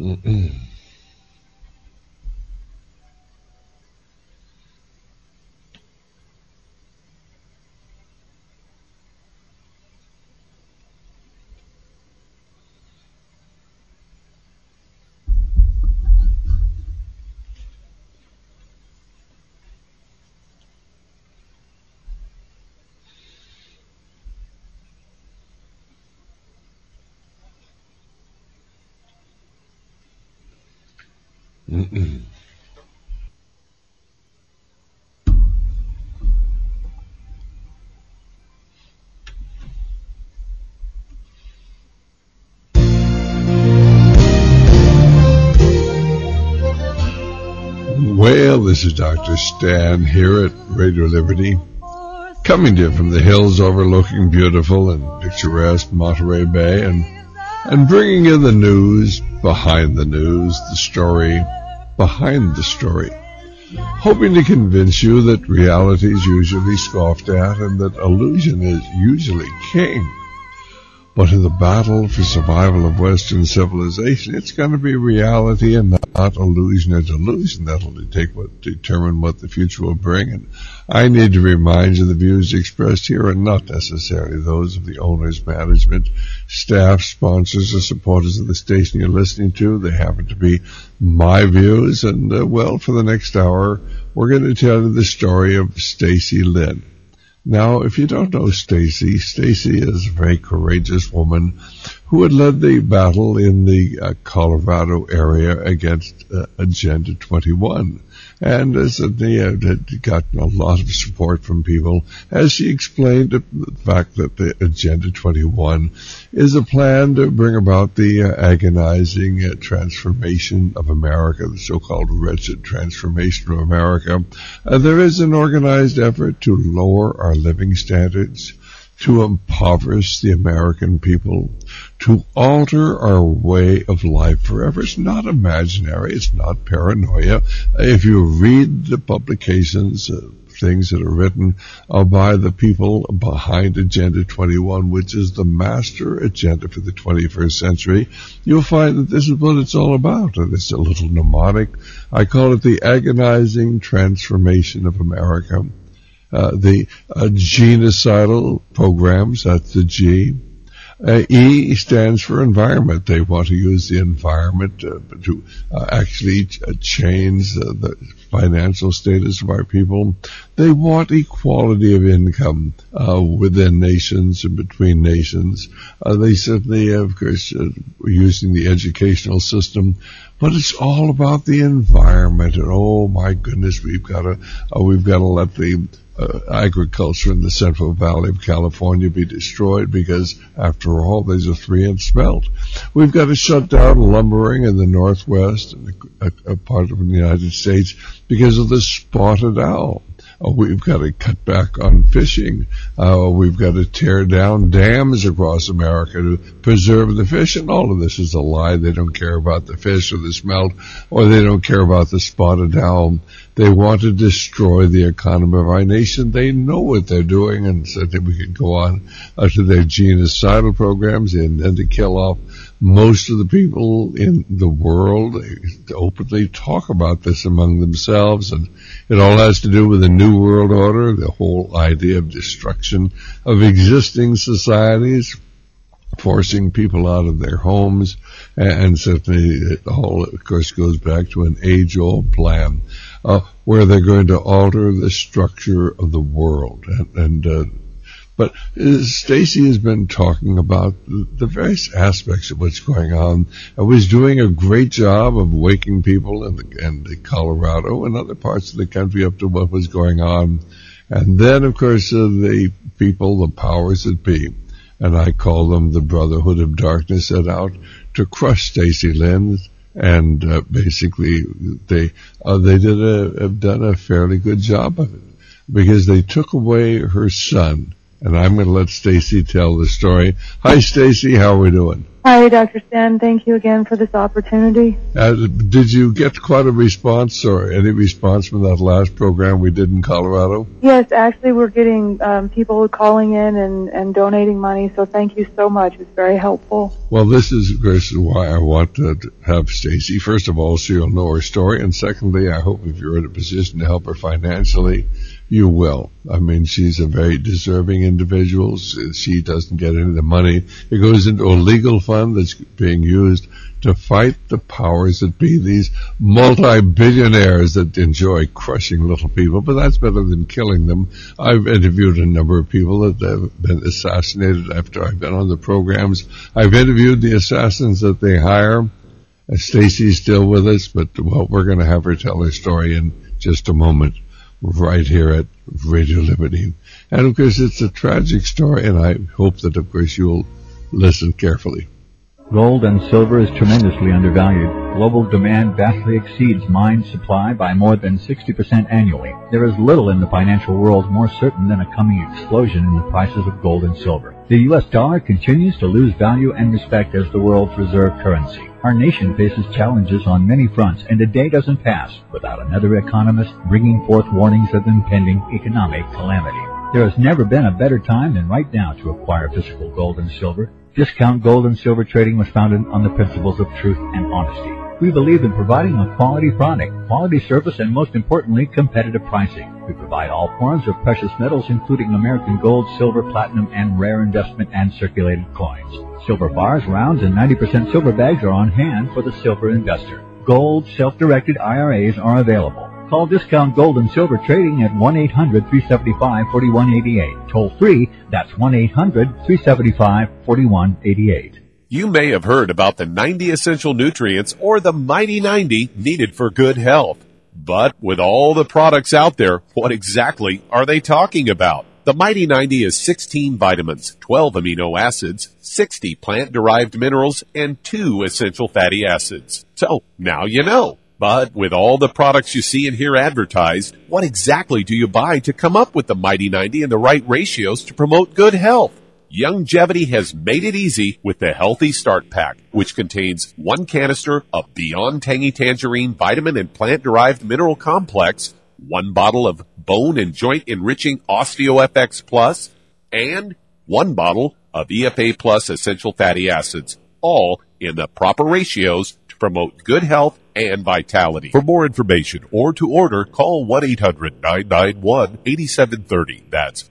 Well, this is Dr. Stan here at Radio Liberty, coming to you from the hills overlooking beautiful and picturesque Monterey Bay, and bringing you the news behind the news, the story behind the story, hoping to convince you that reality is usually scoffed at and that illusion is usually king. But in the battle for survival of Western civilization, it's going to be reality and not illusion or delusion that'll determine what the future will bring. And I need to remind you the views expressed here are not necessarily those of the owners, management, staff, sponsors, or supporters of the station you're listening to. They happen to be my views. And, for the next hour, we're going to tell you the story of Stacy Lynn. Now, if you don't know Stacy is a very courageous woman who had led the battle in the Colorado area against Agenda 21. And had gotten a lot of support from people as she explained the fact that the Agenda 21 is a plan to bring about the agonizing transformation of America, the so-called wretched transformation of America. There is an organized effort to lower our living standards, to impoverish the American people, to alter our way of life forever. It's not imaginary. It's not paranoia. If you read the publications, things that are written by the people behind Agenda 21, which is the master agenda for the 21st century, you'll find that this is what it's all about. And it's a little mnemonic. I call it the agonizing transformation of America. The genocidal programs, that's the G. E stands for environment. They want to use the environment to actually change the financial status of our people. They want equality of income within nations and between nations. They certainly, of course, using the educational system. But it's all about the environment, and oh my goodness, we've got to let the agriculture in the Central Valley of California be destroyed because, after all, there's a 3-inch melt. We've got to shut down lumbering in the Northwest and a part of the United States because of the spotted owl. We've got to cut back on fishing. We've got to tear down dams across America to preserve the fish. And all of this is a lie. They don't care about the fish or the smelt, or they don't care about the spotted owl. They want to destroy the economy of our nation. They know what they're doing, and so that we could go on to their genocidal programs and to kill off most of the people in the world. They openly talk about this among themselves, and it all has to do with the New World Order, the whole idea of destruction of existing societies, forcing people out of their homes, and certainly the whole, of course, goes back to an age-old plan where they're going to alter the structure of the world. But Stacy has been talking about the various aspects of what's going on. I was doing a great job of waking people in Colorado and other parts of the country up to what was going on. And then, of course, the people, the powers that be, and I call them the Brotherhood of Darkness, set out to crush Stacy Lynn. And basically, they have done a fairly good job of it, because they took away her son. And I'm going to let Stacy tell the story. Hi, Stacy. How are we doing? Hi, Dr. Stan. Thank you again for this opportunity. Did you get quite a response or any response from that last program we did in Colorado? Yes, actually we're getting people calling in and donating money, so thank you so much. It's very helpful. Well, this is why I want to have Stacy. First of all, so you'll know her story, and secondly, I hope if you're in a position to help her financially, you will. I mean, she's a very deserving individual. She doesn't get any of the money. It goes into a legal fund that's being used to fight the powers that be, these multi-billionaires that enjoy crushing little people, but that's better than killing them. I've interviewed a number of people that have been assassinated after I've been on the programs. I've interviewed the assassins that they hire. Stacy's still with us, but well, we're going to have her tell her story in just a moment, right here at Radio Liberty. And of course, it's a tragic story, and I hope that, of course, you'll listen carefully. Gold and silver is tremendously undervalued. Global demand vastly exceeds mine supply by more than 60% annually. There is little in the financial world more certain than a coming explosion in the prices of gold and silver. The U.S. dollar continues to lose value and respect as the world's reserve currency. Our nation faces challenges on many fronts, and a day doesn't pass without another economist bringing forth warnings of impending economic calamity. There has never been a better time than right now to acquire physical gold and silver. Discount Gold and Silver Trading was founded on the principles of truth and honesty. We believe in providing a quality product, quality service, and most importantly, competitive pricing. We provide all forms of precious metals, including American gold, silver, platinum, and rare investment and circulated coins. Silver bars, rounds, and 90% silver bags are on hand for the silver investor. Gold self-directed IRAs are available. Call Discount Gold and Silver Trading at 1-800-375-4188. Toll free, that's 1-800-375-4188. You may have heard about the 90 essential nutrients or the Mighty 90 needed for good health. But with all the products out there, what exactly are they talking about? The Mighty 90 is 16 vitamins, 12 amino acids, 60 plant-derived minerals, and 2 essential fatty acids. So, now you know. But with all the products you see and hear advertised, what exactly do you buy to come up with the Mighty 90 and the right ratios to promote good health? Youngevity has made it easy with the Healthy Start Pack, which contains 1 canister of Beyond Tangy Tangerine Vitamin and Plant-Derived Mineral Complex, 1 bottle of Bone and Joint Enriching OsteoFX Plus, and 1 bottle of EFA Plus Essential Fatty Acids, all in the proper ratios to promote good health and vitality. For more information or to order, call 1-800-991-8730. That's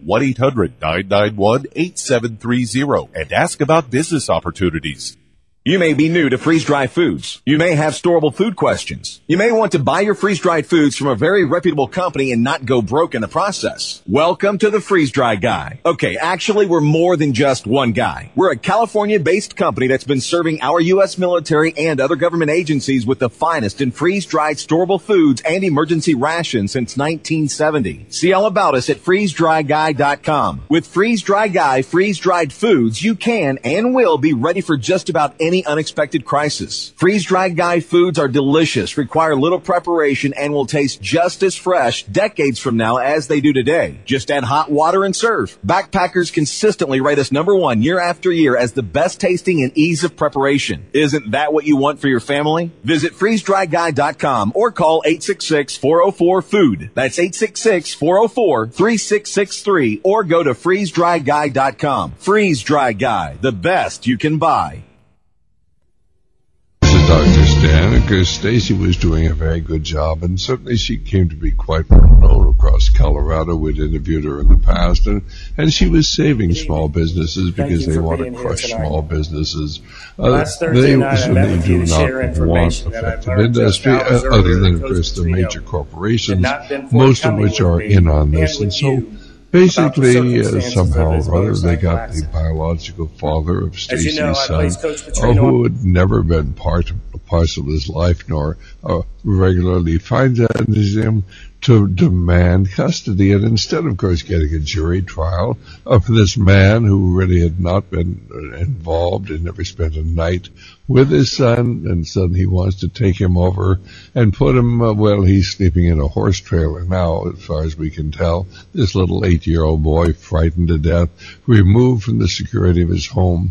1-800-991-8730 and ask about business opportunities. You may be new to freeze-dried foods. You may have storable food questions. You may want to buy your freeze-dried foods from a very reputable company and not go broke in the process. Welcome to the Freeze-Dry Guy. Okay, actually, we're more than just one guy. We're a California-based company that's been serving our U.S. military and other government agencies with the finest in freeze-dried storable foods and emergency rations since 1970. See all about us at freezedryguy.com. With Freeze-Dry Guy freeze-dried foods, you can and will be ready for just about any unexpected crisis. Freeze-Dried Guy foods are delicious, require little preparation, and will taste just as fresh decades from now as they do today. Just add hot water and serve. Backpackers consistently rate us #1 year after year as the best tasting and ease of preparation. Isn't that what you want for your family? Visit freezedryguy.com or call 866-404-FOOD. That's 866-404-3663 or go to freezedryguy.com. Freeze-Dry Guy, the best you can buy. Dr. Stan, because Stacy was doing a very good job, and certainly she came to be quite well known across Colorado. We'd interviewed her in the past, and she was saving small businesses because they want to crush small businesses. They certainly do not want effective industry, other than, of course, the major corporations, most of which are in on this. And so basically, somehow or other, they got the biological father of Stacy's son, who had never been parcel of his life, nor regularly finances him, to demand custody. And instead, of course, getting a jury trial of this man who really had not been involved and never spent a night with his son, and suddenly he wants to take him over and put him, he's sleeping in a horse trailer now, as far as we can tell. This little 8-year-old boy, frightened to death, removed from the security of his home.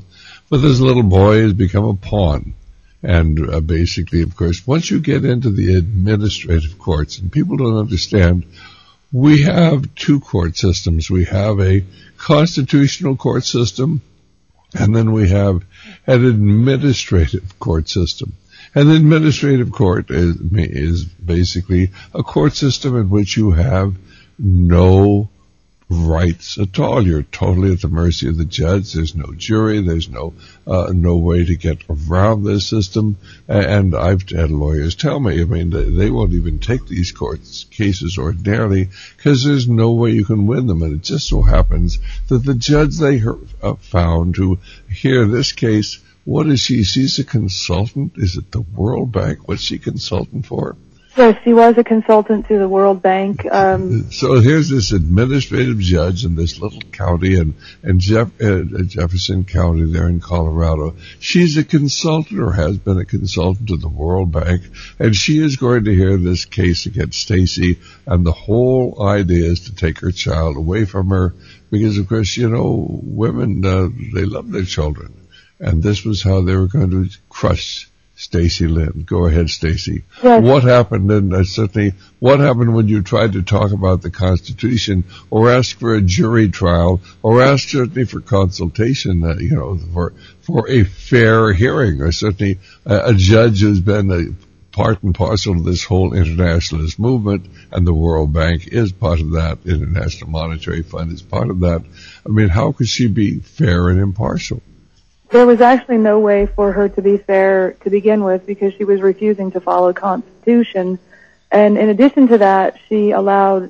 But this little boy has become a pawn. And basically, of course, once you get into the administrative courts, and people don't understand, we have two court systems. We have a constitutional court system, and then we have an administrative court system. And the administrative court is basically a court system in which you have no rights at all. You're totally at the mercy of the judge. There's no jury. There's no way to get around this system. And I've had lawyers tell me, I mean, they won't even take these cases ordinarily because there's no way you can win them. And it just so happens that the judge they found to hear this case, what is she? She's a consultant. Is it the World Bank? What's she consultant for? Yes, she was a consultant to the World Bank. So here's this administrative judge in this little county, and Jefferson County there in Colorado. She's a consultant, or has been a consultant to the World Bank, and she is going to hear this case against Stacy, and the whole idea is to take her child away from her, because of course, you know, women, they love their children, and this was how they were going to crush Stacy Lynn. Go ahead, Stacy. Yes. What happened, and certainly, what happened when you tried to talk about the Constitution, or ask for a jury trial, or ask certainly for consultation, for a fair hearing, or certainly a judge who's been a part and parcel of this whole internationalist movement, and the World Bank is part of that. International Monetary Fund is part of that. I mean, how could she be fair and impartial? There was actually no way for her to be fair to begin with because she was refusing to follow the Constitution. And in addition to that, she allowed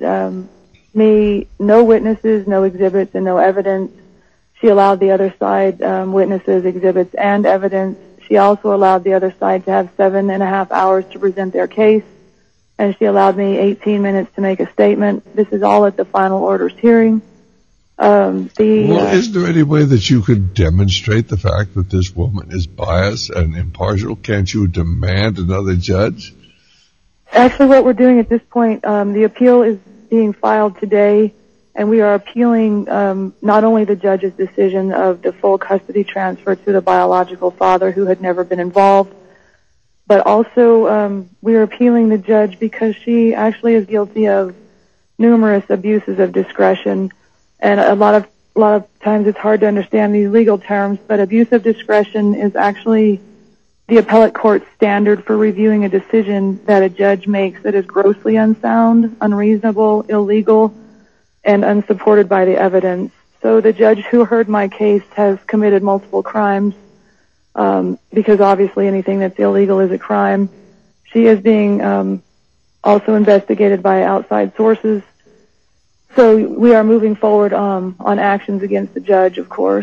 me no witnesses, no exhibits, and no evidence. She allowed the other side witnesses, exhibits, and evidence. She also allowed the other side to have 7.5 hours to present their case. And she allowed me 18 minutes to make a statement. This is all at the final orders hearing. Is there any way that you could demonstrate the fact that this woman is biased and impartial? Can't you demand another judge? Actually, what we're doing at this point, the appeal is being filed today, and we are appealing not only the judge's decision of the full custody transfer to the biological father who had never been involved, but also we are appealing the judge because she actually is guilty of numerous abuses of discretion. And a lot of times it's hard to understand these legal terms, but abuse of discretion is actually the appellate court's standard for reviewing a decision that a judge makes that is grossly unsound, unreasonable, illegal, and unsupported by the evidence. So the judge who heard my case has committed multiple crimes, because obviously anything that's illegal is a crime. She is being also investigated by outside sources. So we are moving forward on actions against the judge, of course.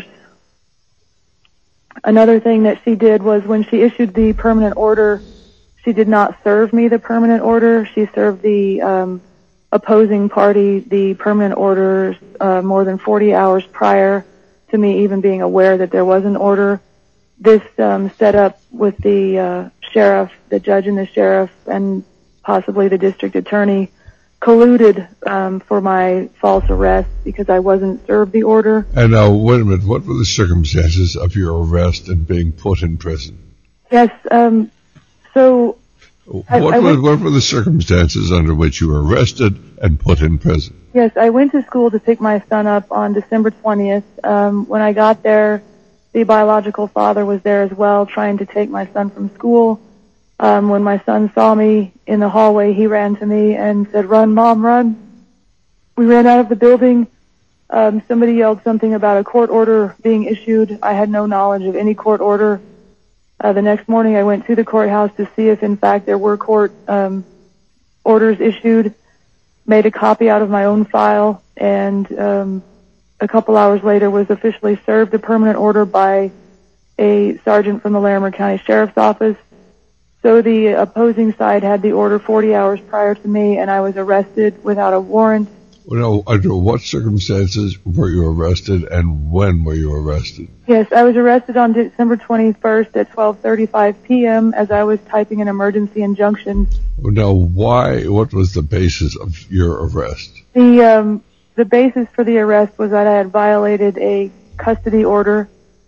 Another thing that she did was when she issued the permanent order, she did not serve me the permanent order. She served the opposing party the permanent orders more than 40 hours prior to me even being aware that there was an order. This set up with the sheriff, the judge and the sheriff, and possibly the district attorney, colluded for my false arrest because I wasn't served the order. And now, wait a minute, what were the circumstances of your arrest and being put in prison? Yes, so... What were the circumstances under which you were arrested and put in prison? Yes, I went to school to pick my son up on December 20th. When I got there, the biological father was there as well, trying to take my son from school. When my son saw me in the hallway, he ran to me and said, "Run, Mom, run." We ran out of the building. Somebody yelled something about a court order being issued. I had no knowledge of any court order. The next morning I went to the courthouse to see if in fact there were court orders issued, made a copy out of my own file, and a couple hours later was officially served a permanent order by a sergeant from the Larimer County Sheriff's Office. So the opposing side had the order 40 hours prior to me, and I was arrested without a warrant. Well, under what circumstances were you arrested, and when were you arrested? Yes, I was arrested on December 21st at 12:35 p.m. as I was typing an emergency injunction. Now, why? What was the basis of your arrest? The basis for the arrest was that I had violated a custody order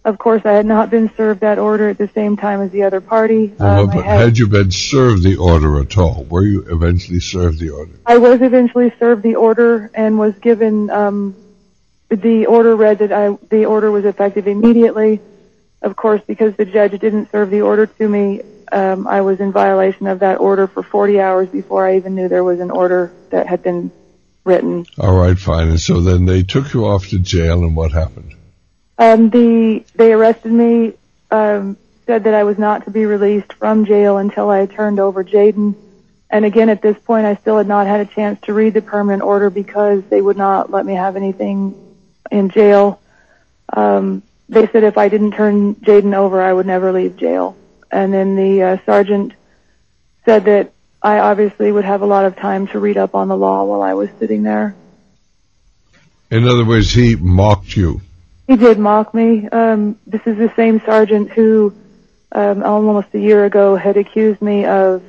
Of course, I had not been served that order at the same time as the other party. But had you been served the order at all? Were you eventually served the order? I was eventually served the order and was given the order read that the order was effective immediately. Of course, because the judge didn't serve the order to me, I was in violation of that order for 40 hours before I even knew there was an order that had been written. All right, fine. And so then they took you off to jail, and what happened? They arrested me, said that I was not to be released from jail until I turned over Jaden. And again, at this point, I still had not had a chance to read the permanent order because they would not let me have anything in jail. They said if I didn't turn Jaden over, I would never leave jail. And then the sergeant said that I obviously would have a lot of time to read up on the law while I was sitting there. In other words, he mocked you. He did mock me. This is the same sergeant who almost a year ago had accused me of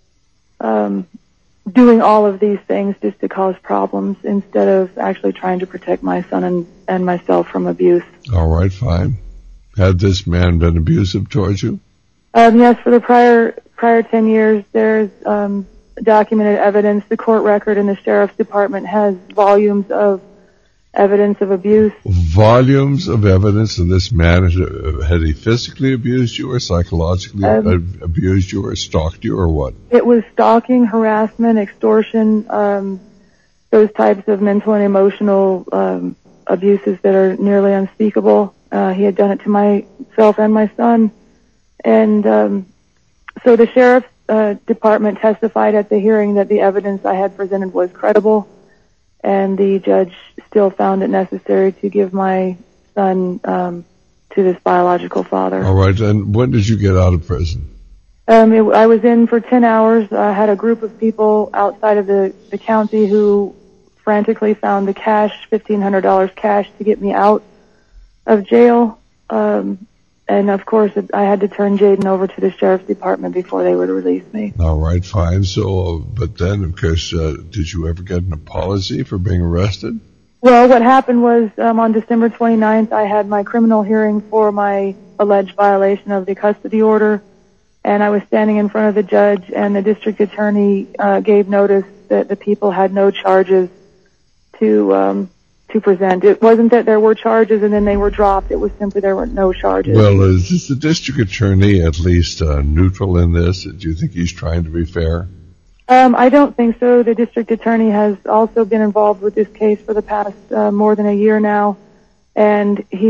doing all of these things just to cause problems instead of actually trying to protect my son and myself from abuse. All right, fine. Had this man been abusive towards you? Yes, for the prior 10 years, there's documented evidence. The court record in the sheriff's department has volumes of evidence of abuse. Volumes of evidence of this man. Had he physically abused you or psychologically abused you or stalked you or what? It was stalking, harassment, extortion, those types of mental and emotional abuses that are nearly unspeakable. He had done it to myself and my son. And so the sheriff's department testified at the hearing that the evidence I had presented was credible, and the judge still found it necessary to give my son to this biological father. All right, and when did you get out of prison? I was in for 10 hours. I had a group of people outside of the county who frantically found the cash, $1,500 cash, to get me out of jail. And, of course, I had to turn Jaden over to the sheriff's department before they would release me. All right, fine. So, but then, of course, did you ever get an apology for being arrested? Well, what happened was on December 29th, I had my criminal hearing for my alleged violation of the custody order, and I was standing in front of the judge, and the district attorney gave notice that the people had no charges to present. It wasn't that there were charges and then they were dropped. It was simply there were no charges. Well, is the district attorney at least neutral in this? Do you think he's trying to be fair? I don't think so. The district attorney has also been involved with this case for the past more than a year now, and he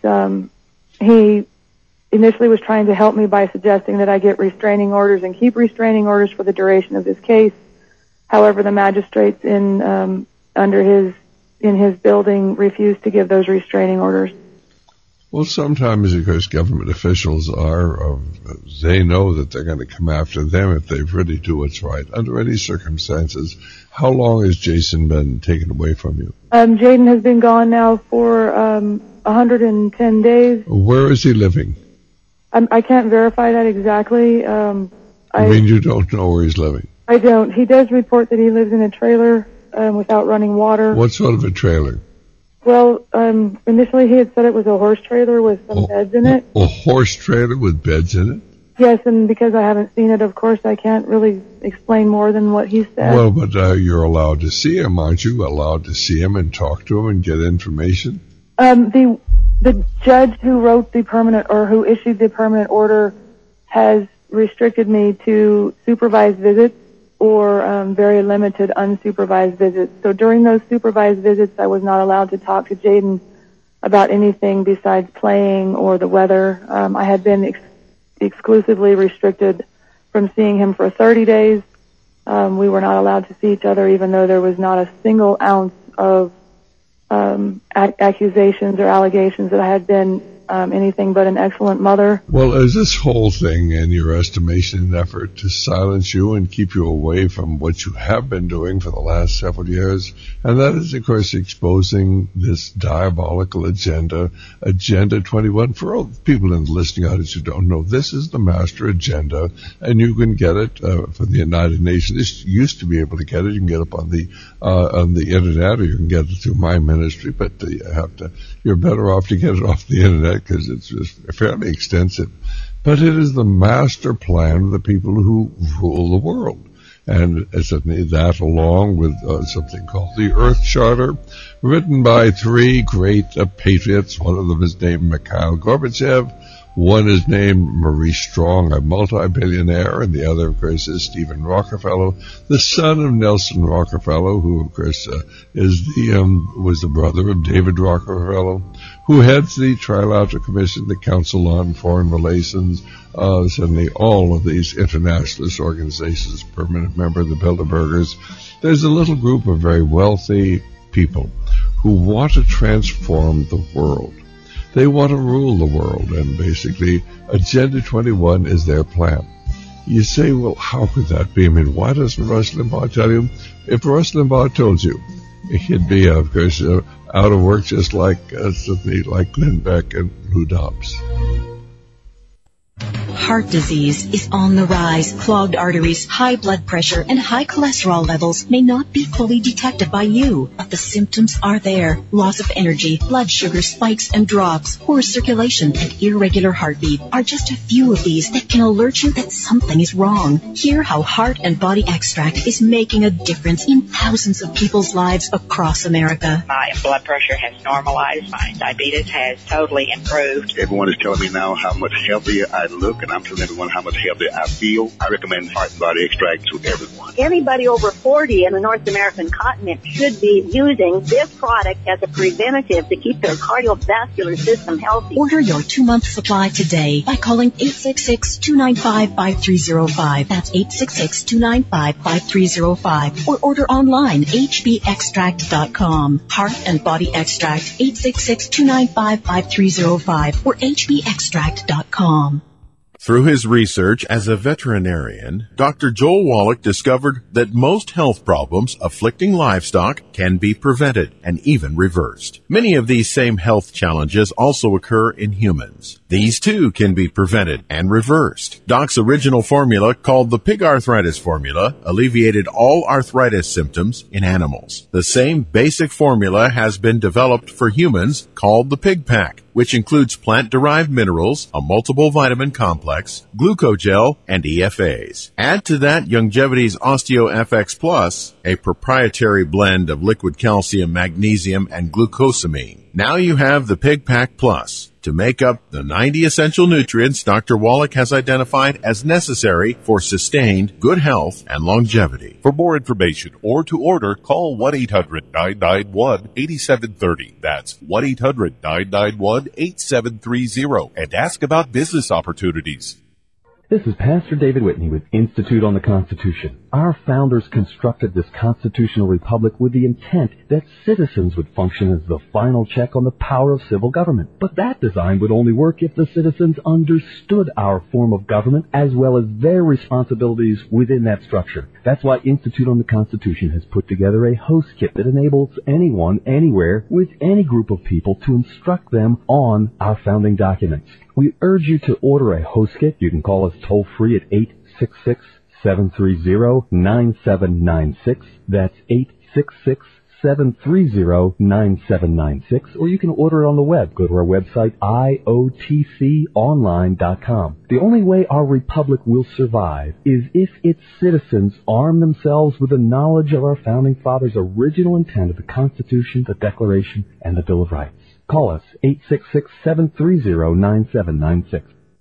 initially was trying to help me by suggesting that I get restraining orders and keep restraining orders for the duration of this case. However, the magistrates in his building refused to give those restraining orders. Well, sometimes, because government officials they know that they're going to come after them if they really do what's right. Under any circumstances, how long has Jason been taken away from you? Jaden has been gone now for 110 days. Where is he living? I can't verify that exactly. You mean you don't know where he's living? I don't. He does report that he lives in a trailer without running water. What sort of a trailer? Well, initially he had said it was a horse trailer with some beds in it. A horse trailer with beds in it? Yes, and because I haven't seen it, of course, I can't really explain more than what he said. Well, but you're allowed to see him, aren't you? Allowed to see him and talk to him and get information? The judge who wrote who issued the permanent order has restricted me to supervised visits or very limited unsupervised visits. So during those supervised visits, I was not allowed to talk to Jaden about anything besides playing or the weather. I had been exclusively restricted from seeing him for 30 days. We were not allowed to see each other, even though there was not a single ounce of accusations or allegations that I had been anything but an excellent mother. Well, is this whole thing, in your estimation, an effort to silence you and keep you away from what you have been doing for the last several years? And that is, of course, exposing this diabolical agenda 21. For all the people in the listening audience who don't know, this is the master agenda, and you can get it from the United Nations. You used to be able to get it. You can get it on the internet, or you can get it through my ministry, but you're better off to get it off the internet. it because it's just fairly extensive. But it is the master plan of the people who rule the world. And certainly that, along with something called the Earth Charter, written by three great patriots. One of them is named Mikhail Gorbachev. One is named Maurice Strong, a multi-billionaire, and the other, of course, is Stephen Rockefeller, the son of Nelson Rockefeller, who, of course, was the brother of David Rockefeller, who heads the Trilateral Commission, the Council on Foreign Relations, certainly all of these internationalist organizations, permanent member of the Bilderbergers. There's a little group of very wealthy people who want to transform the world. They want to rule the world, and basically Agenda 21 is their plan. You say, well, how could that be? I mean, why doesn't Rush Limbaugh tell you? If Rush Limbaugh told you, he'd be, of course, out of work just like Glenn Beck and Lou Dobbs. Heart disease is on the rise. Clogged arteries, high blood pressure, and high cholesterol levels may not be fully detected by you, but the symptoms are there. Loss of energy, blood sugar spikes and drops, poor circulation, and irregular heartbeat are just a few of these that can alert you that something is wrong. Hear how Heart and Body Extract is making a difference in thousands of people's lives across America. My blood pressure has normalized. My diabetes has totally improved. Everyone is telling me now how much healthier I look, and I'm telling everyone how much healthier I feel. I recommend Heart and Body Extract to everyone. Anybody over 40 in the North American continent should be using this product as a preventative to keep their cardiovascular system healthy. Order your 2-month supply today by calling 866-295-5305. That's 866-295-5305. Or order online, hbextract.com. Heart and Body Extract, 866-295-5305 or hbextract.com. Through his research as a veterinarian, Dr. Joel Wallach discovered that most health problems afflicting livestock can be prevented and even reversed. Many of these same health challenges also occur in humans. These too can be prevented and reversed. Doc's original formula, called the Pig Arthritis Formula, alleviated all arthritis symptoms in animals. The same basic formula has been developed for humans, called the Pig Pack, which includes plant-derived minerals, a multiple vitamin complex, glucogel, and EFAs. Add to that Youngevity's OsteoFX Plus, a proprietary blend of liquid calcium, magnesium, and glucosamine. Now you have the Pig Pack Plus to make up the 90 essential nutrients Dr. Wallach has identified as necessary for sustained good health and longevity. For more information or to order, call 1-800-991-8730. That's 1-800-991-8730 and ask about business opportunities. This is Pastor David Whitney with Institute on the Constitution. Our founders constructed this constitutional republic with the intent that citizens would function as the final check on the power of civil government. But that design would only work if the citizens understood our form of government as well as their responsibilities within that structure. That's why Institute on the Constitution has put together a host kit that enables anyone, anywhere, with any group of people to instruct them on our founding documents. We urge you to order a host kit. You can call us toll-free at 866-730-9796. That's 866-730-9796. Or you can order it on the web. Go to our website, iotconline.com. The only way our republic will survive is if its citizens arm themselves with the knowledge of our founding fathers' original intent of the Constitution, the Declaration, and the Bill of Rights. Call us, 866-730-9796.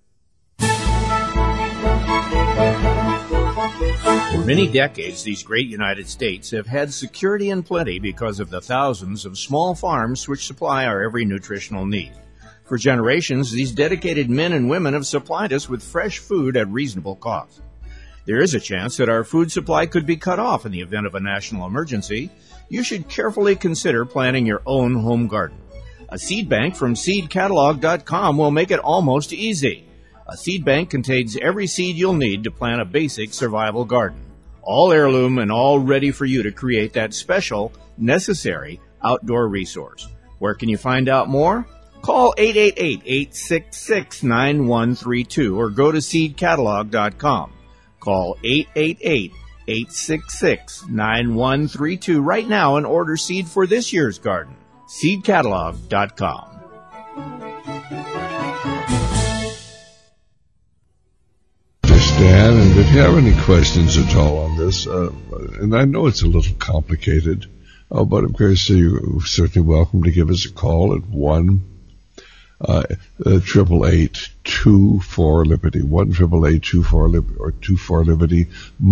For many decades, these great United States have had security and plenty because of the thousands of small farms which supply our every nutritional need. For generations, these dedicated men and women have supplied us with fresh food at reasonable cost. There is a chance that our food supply could be cut off in the event of a national emergency. You should carefully consider planting your own home garden. A seed bank from seedcatalog.com will make it almost easy. A seed bank contains every seed you'll need to plant a basic survival garden. All heirloom and all ready for you to create that special, necessary outdoor resource. Where can you find out more? Call 888-866-9132 or go to seedcatalog.com. Call 888-866-9132 right now and order seed for this year's garden. seedcatalog.com. And if you have any questions at all on this, and I know it's a little complicated, but of course you're certainly welcome to give us a call at 1-888-24-LIBERTY, 1-888-24-LIBERTY, or 24-LIBERTY.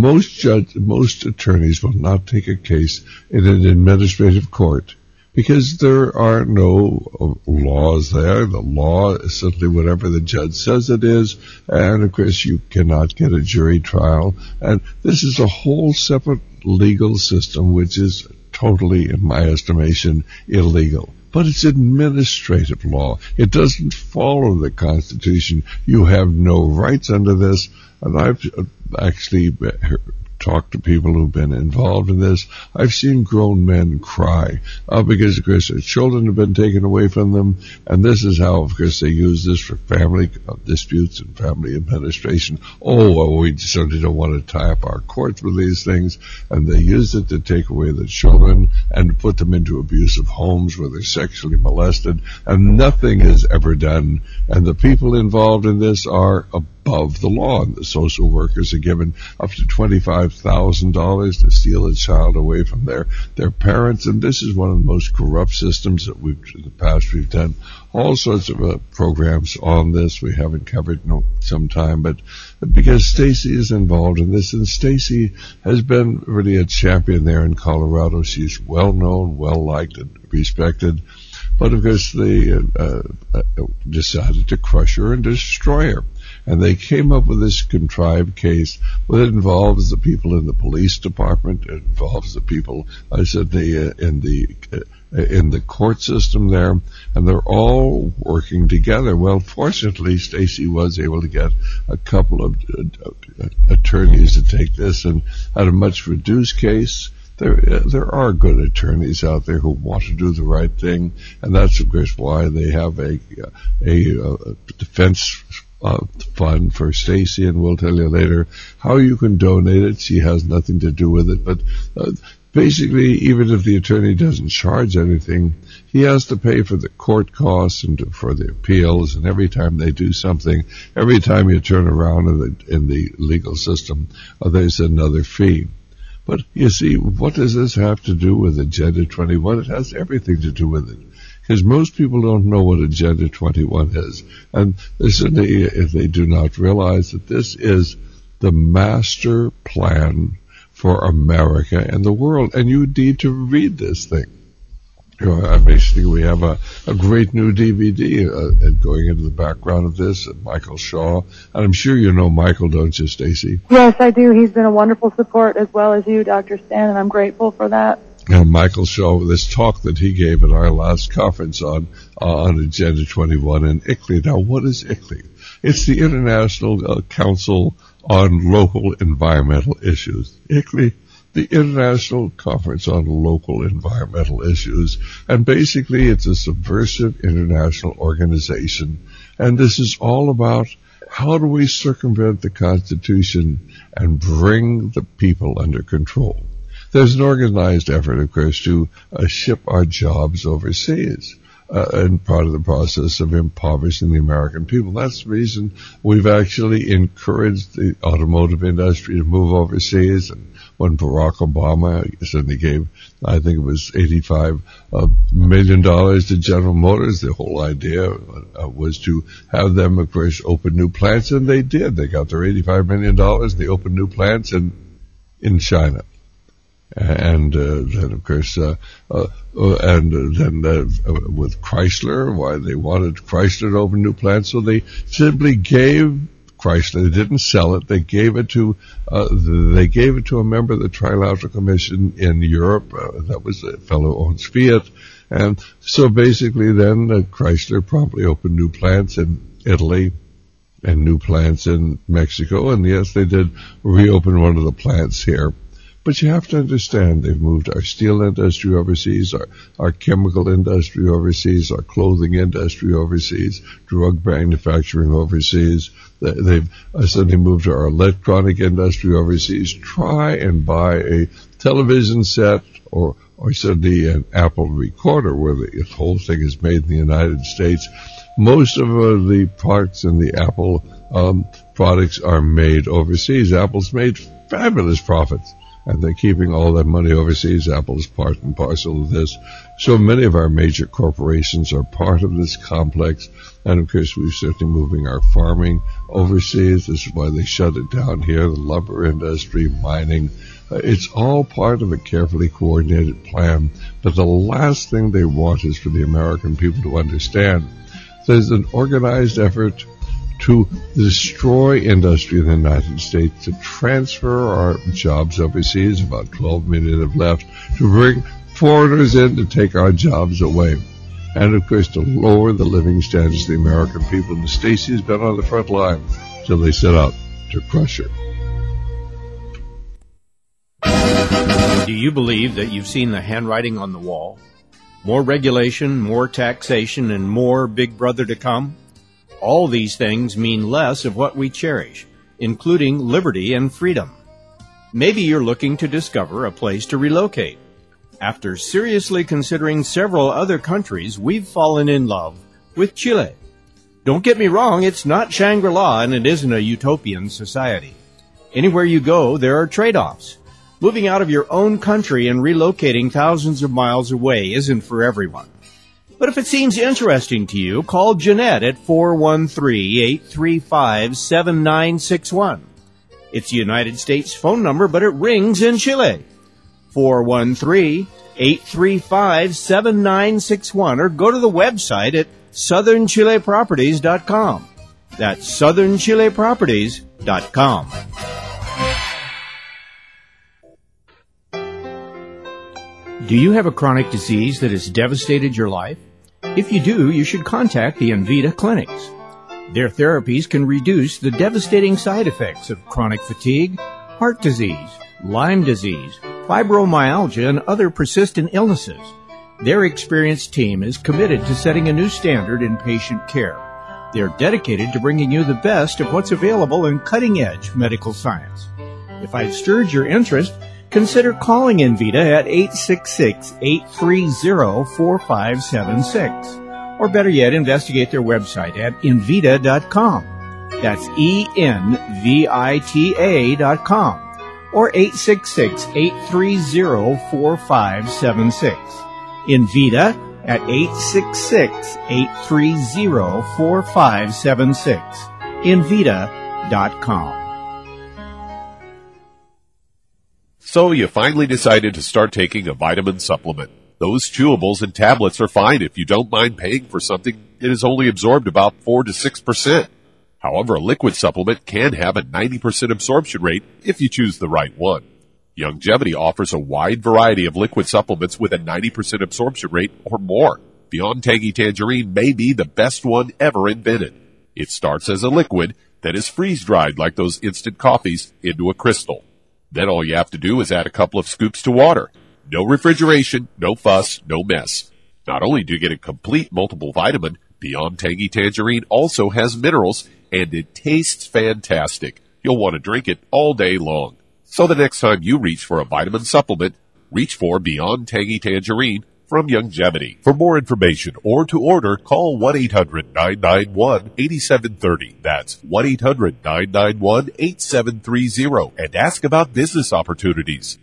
Most attorneys will not take a case in an administrative court because there are no laws there. The law is simply whatever the judge says it is, and of course you cannot get a jury trial. And this is a whole separate legal system which is totally, in my estimation, illegal. But it's administrative law. It doesn't follow the Constitution. You have no rights under this. And I've actually talked to people who've been involved in this. I've seen grown men cry because, of course, their children have been taken away from them. And this is how, of course, they use this for family disputes and family administration. We certainly don't want to tie up our courts with these things. And they use it to take away the children and to put them into abusive homes where they're sexually molested. And nothing is ever done. And the people involved in this are above the law. And the social workers are given up to $25,000 to steal a child away from their parents. And this is one of the most corrupt systems that in the past we've done all sorts of programs on this. We haven't covered some time, but because Stacy is involved in this, and Stacy has been really a champion there in Colorado. She's well known, well liked, and respected. But of course they decided to crush her and destroy her. And they came up with this contrived case that involves the people in the police department. It involves the people, I said, in the court system there, and they're all working together. Well, fortunately, Stacy was able to get a couple of attorneys to take this, and at a much reduced case. There are good attorneys out there who want to do the right thing, and that's of course why they have a defense fund for Stacy, and we'll tell you later how you can donate it. She has nothing to do with it, but basically, even if the attorney doesn't charge anything, he has to pay for the court costs and for the appeals, and every time they do something, every time you turn around in the legal system, there's another fee. But you see, what does this have to do with Agenda 21? It has everything to do with it. Because most people don't know what Agenda 21 is. And certainly, if they do not realize that this is the master plan for America and the world. And you need to read this thing. Basically, we have a great new DVD going into the background of this, Michael Shaw. And I'm sure you know Michael, don't you, Stacy? Yes, I do. He's been a wonderful support, as well as you, Dr. Stan, and I'm grateful for that. Michael Shaw, this talk that he gave at our last conference on Agenda 21 in ICLEI. Now, what is ICLEI? It's the International Council on Local Environmental Issues. ICLEI, the International Conference on Local Environmental Issues. And basically, it's a subversive international organization. And this is all about how do we circumvent the Constitution and bring the people under control. There's an organized effort, of course, to ship our jobs overseas. And part of the process of impoverishing the American people. That's the reason we've actually encouraged the automotive industry to move overseas. And when Barack Obama certainly gave, I think it was $85 million to General Motors, the whole idea was to have them, of course, open new plants, and they did. They got their $85 million, they opened new plants in China. And then, of course, with Chrysler, why they wanted Chrysler to open new plants, so they simply gave Chrysler. They didn't sell it. They gave it to a member of the Trilateral Commission in Europe. That was a fellow who owns Fiat, and so basically, then Chrysler promptly opened new plants in Italy and new plants in Mexico, and yes, they did reopen one of the plants here. But you have to understand, they've moved our steel industry overseas, our chemical industry overseas, our clothing industry overseas, drug manufacturing overseas. They've suddenly moved our electronic industry overseas. Try and buy a television set or or certainly an Apple recorder where the whole thing is made in the United States. Most of the products in the Apple products are made overseas. Apple's made fabulous profits, and they're keeping all that money overseas. Apple's part and parcel of this. So many of our major corporations are part of this complex, and of course we're certainly moving our farming overseas. This is why they shut it down here, the lumber industry, mining. It's all part of a carefully coordinated plan, but the last thing they want is for the American people to understand there's an organized effort to destroy industry in the United States, to transfer our jobs overseas. About 12 million have left, to bring foreigners in to take our jobs away, and of course to lower the living standards of the American people. And Stacey's been on the front line till they set out to crush her. Do you believe that you've seen the handwriting on the wall? More regulation, more taxation, and more Big Brother to come? All these things mean less of what we cherish, including liberty and freedom. Maybe you're looking to discover a place to relocate. After seriously considering several other countries, we've fallen in love with Chile. Don't get me wrong, it's not Shangri-La and it isn't a utopian society. Anywhere you go, there are trade-offs. Moving out of your own country and relocating thousands of miles away isn't for everyone. But if it seems interesting to you, call Jeanette at 413-835-7961. It's a United States phone number, but it rings in Chile. 413-835-7961, or go to the website at southernchileproperties.com. That's southernchileproperties.com. Do you have a chronic disease that has devastated your life? If you do, you should contact the Envita clinics. Their therapies can reduce the devastating side effects of chronic fatigue, heart disease, Lyme disease, fibromyalgia, and other persistent illnesses. Their experienced team is committed to setting a new standard in patient care. They're dedicated to bringing you the best of what's available in cutting-edge medical science. If I've stirred your interest, consider calling Envita at 866-830-4576. Or better yet, investigate their website at Envita.com. That's ENVITA.com. Or 866-830-4576. Envita at 866-830-4576. Envita.com. So you finally decided to start taking a vitamin supplement. Those chewables and tablets are fine if you don't mind paying for something that is only absorbed about 4 to 6%. However, a liquid supplement can have a 90% absorption rate if you choose the right one. Youngevity offers a wide variety of liquid supplements with a 90% absorption rate or more. Beyond Tangy Tangerine may be the best one ever invented. It starts as a liquid that is freeze-dried like those instant coffees into a crystal. Then all you have to do is add a couple of scoops to water. No refrigeration, no fuss, no mess. Not only do you get a complete multiple vitamin, Beyond Tangy Tangerine also has minerals, and it tastes fantastic. You'll want to drink it all day long. So the next time you reach for a vitamin supplement, reach for Beyond Tangy Tangerine from Youngevity. For more information or to order, call 1-800-991-8730. That's 1-800-991-8730 and ask about business opportunities.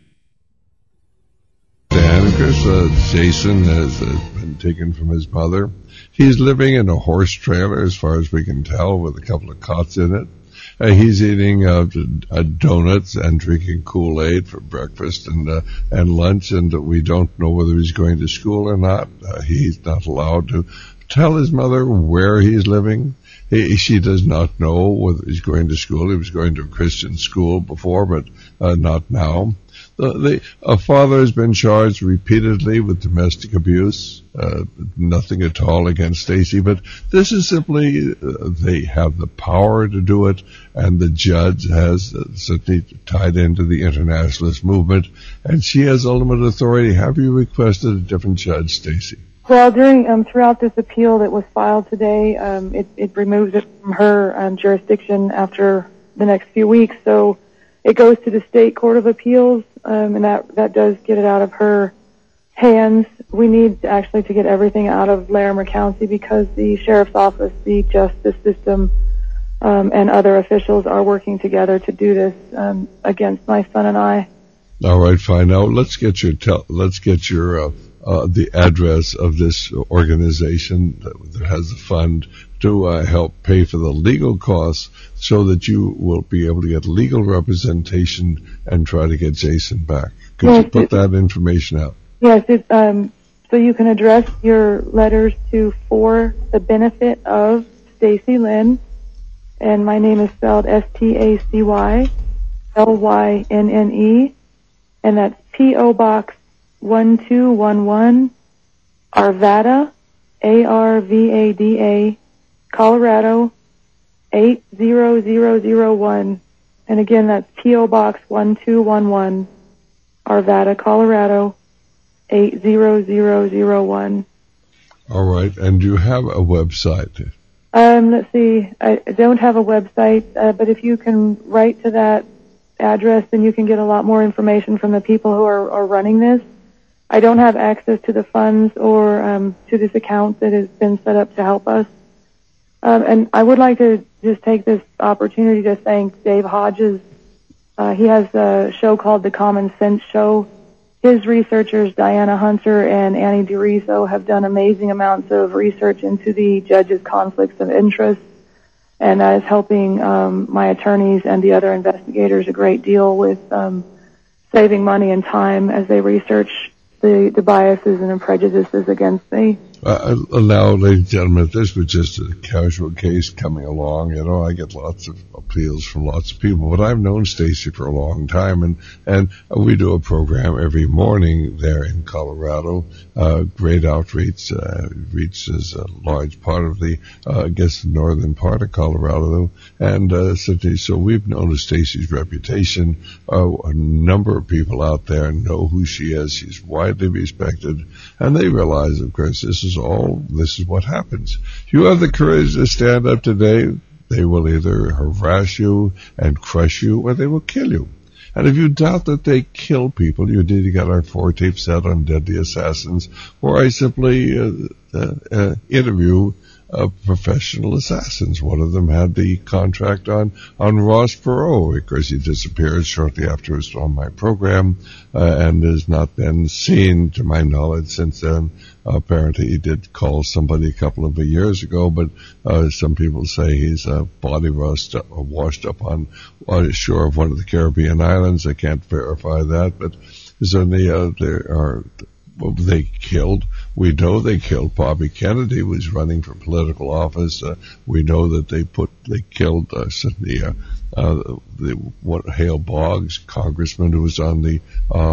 And of course, Jason has been taken from his mother. He's living in a horse trailer, as far as we can tell, with a couple of cots in it. He's eating donuts and drinking Kool-Aid for breakfast and lunch, and we don't know whether he's going to school or not. He's not allowed to tell his mother where he's living. She does not know whether he's going to school. He was going to a Christian school before, but not now. A father has been charged repeatedly with domestic abuse. Nothing at all against Stacey, but this is simply they have the power to do it, and the judge has certainly tied into the internationalist movement, and she has ultimate authority. Have you requested a different judge, Stacey? Well, throughout this appeal that was filed today, it removes it from her jurisdiction after the next few weeks, so it goes to the State Court of Appeals, and that does get it out of her hands. We need actually to get everything out of Larimer County because the sheriff's office, the justice system, and other officials are working together to do this against my son and I. All right, fine. Now let's get your the address of this organization that has a fund to help pay for the legal costs, so that you will be able to get legal representation and try to get Jason back. Could you put that information out? Yes. So you can address your letters to For the Benefit of Stacy Lynn, and my name is spelled STACYLYNNE, and that's P.O. Box 1211, Arvada, Arvada, Colorado 80001. And again, that's P.O. Box 1211, Arvada, Colorado 80001. All right. And do you have a website? Let's see. I don't have a website, but if you can write to that address, then you can get a lot more information from the people who are running this. I don't have access to the funds or to this account that has been set up to help us. And I would like to just take this opportunity to thank Dave Hodges. He has a show called The Common Sense Show. His researchers, Diana Hunter and Annie DeRiso, have done amazing amounts of research into the judge's conflicts of interest, and that is helping my attorneys and the other investigators a great deal with saving money and time as they research the biases and the prejudices against me. Now, ladies and gentlemen, if this was just a casual case coming along, I get lots of appeals from lots of people, but I've known Stacy for a long time, and we do a program every morning there in Colorado. Great outreach, reaches a large part of the, the northern part of Colorado, and so we've known Stacy's reputation. A number of people out there know who she is. She's widely respected, and they realize, of course, this is what happens. You have the courage to stand up today, they will either harass you and crush you, or they will kill you. And if you doubt that they kill people, you need to get our 4-tape set on deadly assassins, where I simply interview professional assassins. One of them had the contract on Ross Perot, because he disappeared shortly after it was on my program, and has not been seen, to my knowledge, since then. Apparently he did call somebody a couple of years ago, but some people say he's body washed up on the shore of one of the Caribbean islands. I can't verify that, but certainly they killed. We know they killed Bobby Kennedy, who was running for political office. We know that they killed Hale Boggs, congressman who was on the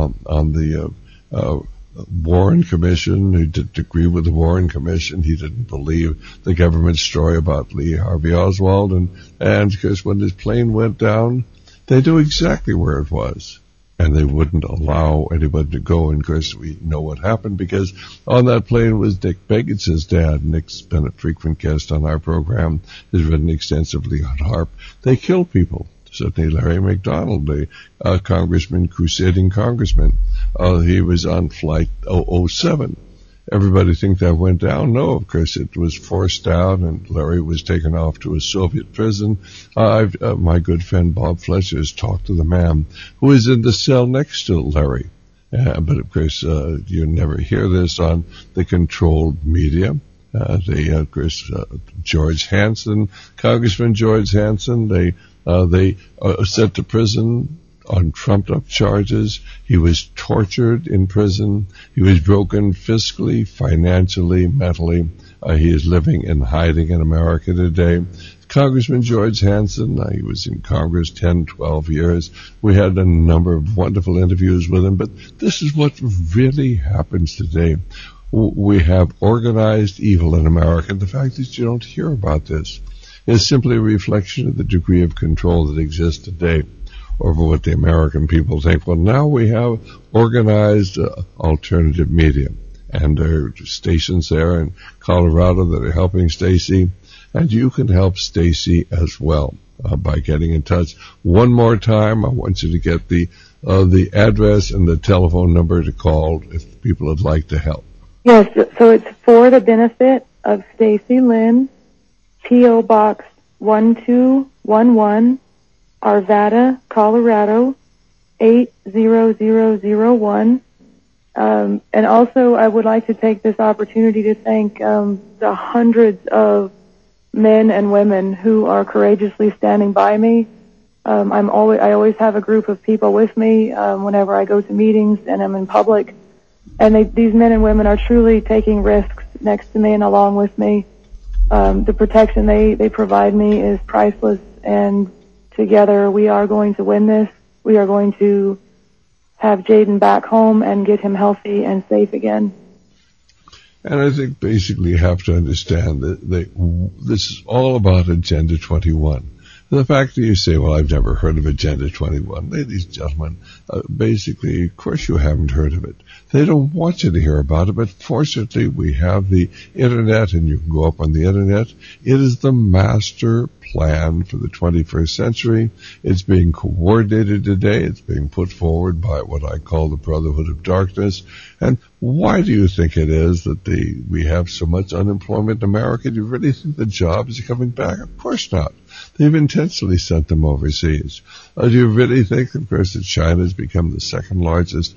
Warren Commission, who didn't agree with the Warren Commission. He didn't believe the government's story about Lee Harvey Oswald, and because when his plane went down, they knew exactly where it was. And they wouldn't allow anybody to go. And of course, we know what happened, because on that plane was Dick Beggins's dad. Nick's been a frequent guest on our program, has written extensively on HAARP. They kill people. Certainly Larry McDonald, the crusading congressman. He was on flight 007. Everybody think that went down? No, of course it was forced down, and Larry was taken off to a Soviet prison. My good friend Bob Fletcher has talked to the man who is in the cell next to Larry. But of course, you never hear this on the controlled media. George Hansen, Congressman George Hansen, they sent to prison on trumped-up charges. He was tortured in prison. He was broken fiscally, financially, mentally. He is living in hiding in America today. Congressman George Hansen, he was in Congress 10, 12 years. We had a number of wonderful interviews with him, but this is what really happens today. We have organized evil in America, and the fact that you don't hear about this is simply a reflection of the degree of control that exists today over what the American people think. Well, now we have organized alternative media, and there are stations there in Colorado that are helping Stacy, and you can help Stacy as well. by getting in touch. One more time, I want you to get the address and the telephone number to call if people would like to help. Yes, so it's for the benefit of Stacy Lynn, P.O. Box 1211, Arvada, Colorado, 80001. And also, I would like to take this opportunity to thank the hundreds of men and women who are courageously standing by me. I always have a group of people with me whenever I go to meetings and I'm in public. And these men and women are truly taking risks next to me and along with me. The protection they provide me is priceless, and together we are going to win this. We are going to have Jaden back home and get him healthy and safe again. And I think basically you have to understand that this is all about Agenda 21. The fact that you say, well, I've never heard of Agenda 21, ladies and gentlemen, basically, of course you haven't heard of it. They don't want you to hear about it, but fortunately we have the Internet, and you can go up on the Internet. It is the master plan for the 21st century. It's being coordinated today. It's being put forward by what I call the Brotherhood of Darkness. And why do you think it is that we have so much unemployment in America? Do you really think the jobs are coming back? Of course not. They've intentionally sent them overseas. Do you really think, of course, that China has become the second largest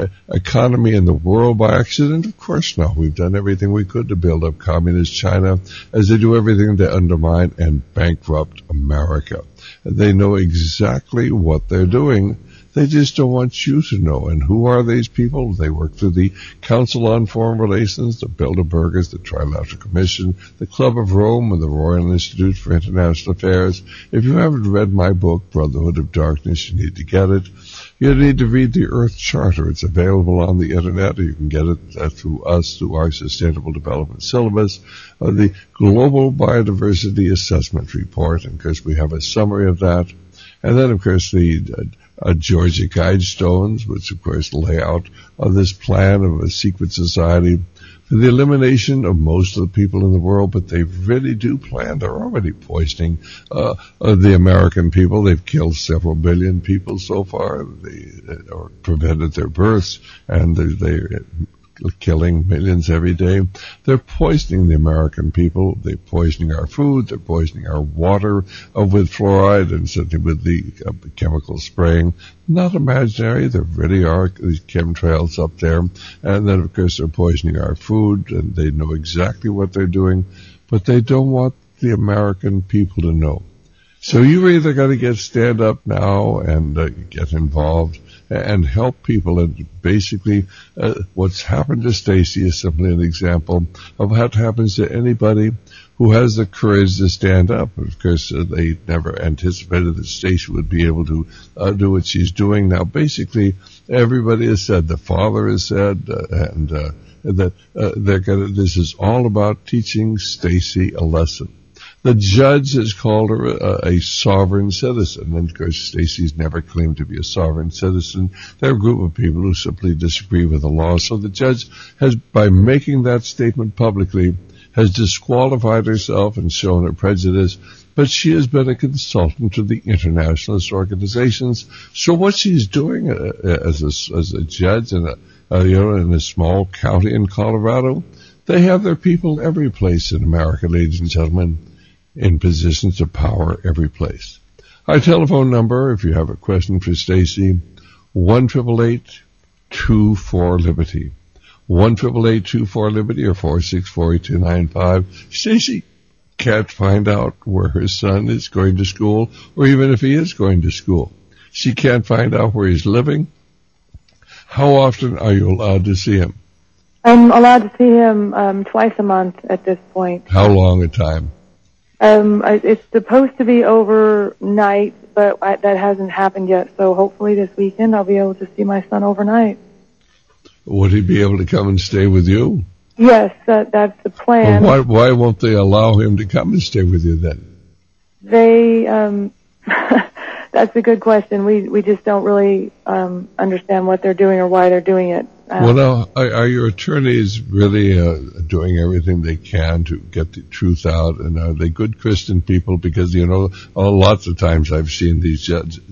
economy in the world by accident? Of course not. We've done everything we could to build up communist China, as they do everything to undermine and bankrupt America. They know exactly what they're doing. They just don't want you to know. And who are these people? They work for the Council on Foreign Relations, the Bilderbergers, the Trilateral Commission, the Club of Rome, and the Royal Institute for International Affairs. If you haven't read my book, Brotherhood of Darkness, you need to get it. You need to read the Earth Charter. It's available on the Internet, or you can get it through our Sustainable Development Syllabus, the Global Biodiversity Assessment Report, and of course we have a summary of that. And then, of course, the Georgia Guidestones, which, of course, lay out this plan of a secret society for the elimination of most of the people in the world, but they really do plan. They're already poisoning the American people. They've killed several billion people so far, or prevented their births, and they're killing millions every day. They're poisoning the American people. They're poisoning our food. They're poisoning our water with fluoride and certainly with the chemical spraying. Not imaginary. There really are these chemtrails up there. And then, of course, they're poisoning our food, and they know exactly what they're doing, but they don't want the American people to know. So you either got to stand up now and get involved and help people. And basically, what's happened to Stacy is simply an example of what happens to anybody who has the courage to stand up. Of course, they never anticipated that Stacy would be able to do what she's doing now. Basically, everybody has said, the father has said, that this is all about teaching Stacy a lesson. The judge has called her a sovereign citizen, and of course Stacy's never claimed to be a sovereign citizen. They're a group of people who simply disagree with the law. So the judge has, by making that statement publicly, has disqualified herself and shown her prejudice, but she has been a consultant to the internationalist organizations. So what she's doing as a judge in a small county in Colorado, they have their people every place in America, ladies and gentlemen, in positions of power every place. Our telephone number, if you have a question for Stacy, 1-888-24-LIBERTY. 1-888-24-LIBERTY or 464-8295. Stacy can't find out where her son is going to school, or even if he is going to school. She can't find out where he's living. How often are you allowed to see him? I'm allowed to see him twice a month at this point. How long a time? It's supposed to be overnight, but that hasn't happened yet. So hopefully this weekend I'll be able to see my son overnight. Would he be able to come and stay with you? Yes, that's the plan. Well, why won't they allow him to come and stay with you then? They, that's a good question. We just don't really understand what they're doing or why they're doing it. Well, now, are your attorneys really doing everything they can to get the truth out? And are they good Christian people? Because, lots of times I've seen these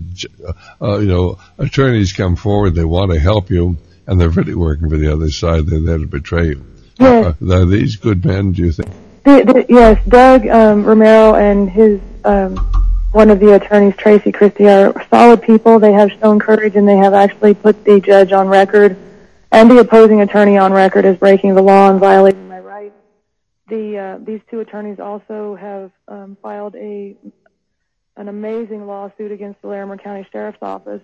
attorneys come forward, they want to help you, and they're really working for the other side. They're there to betray you. Yes. Are these good men, do you think? Yes, Doug Romero and his one of the attorneys, Tracy Christie, are solid people. They have shown courage, and they have actually put the judge on record and the opposing attorney on record as breaking the law and violating my rights. These two attorneys also have filed an amazing lawsuit against the Larimer County Sheriff's Office.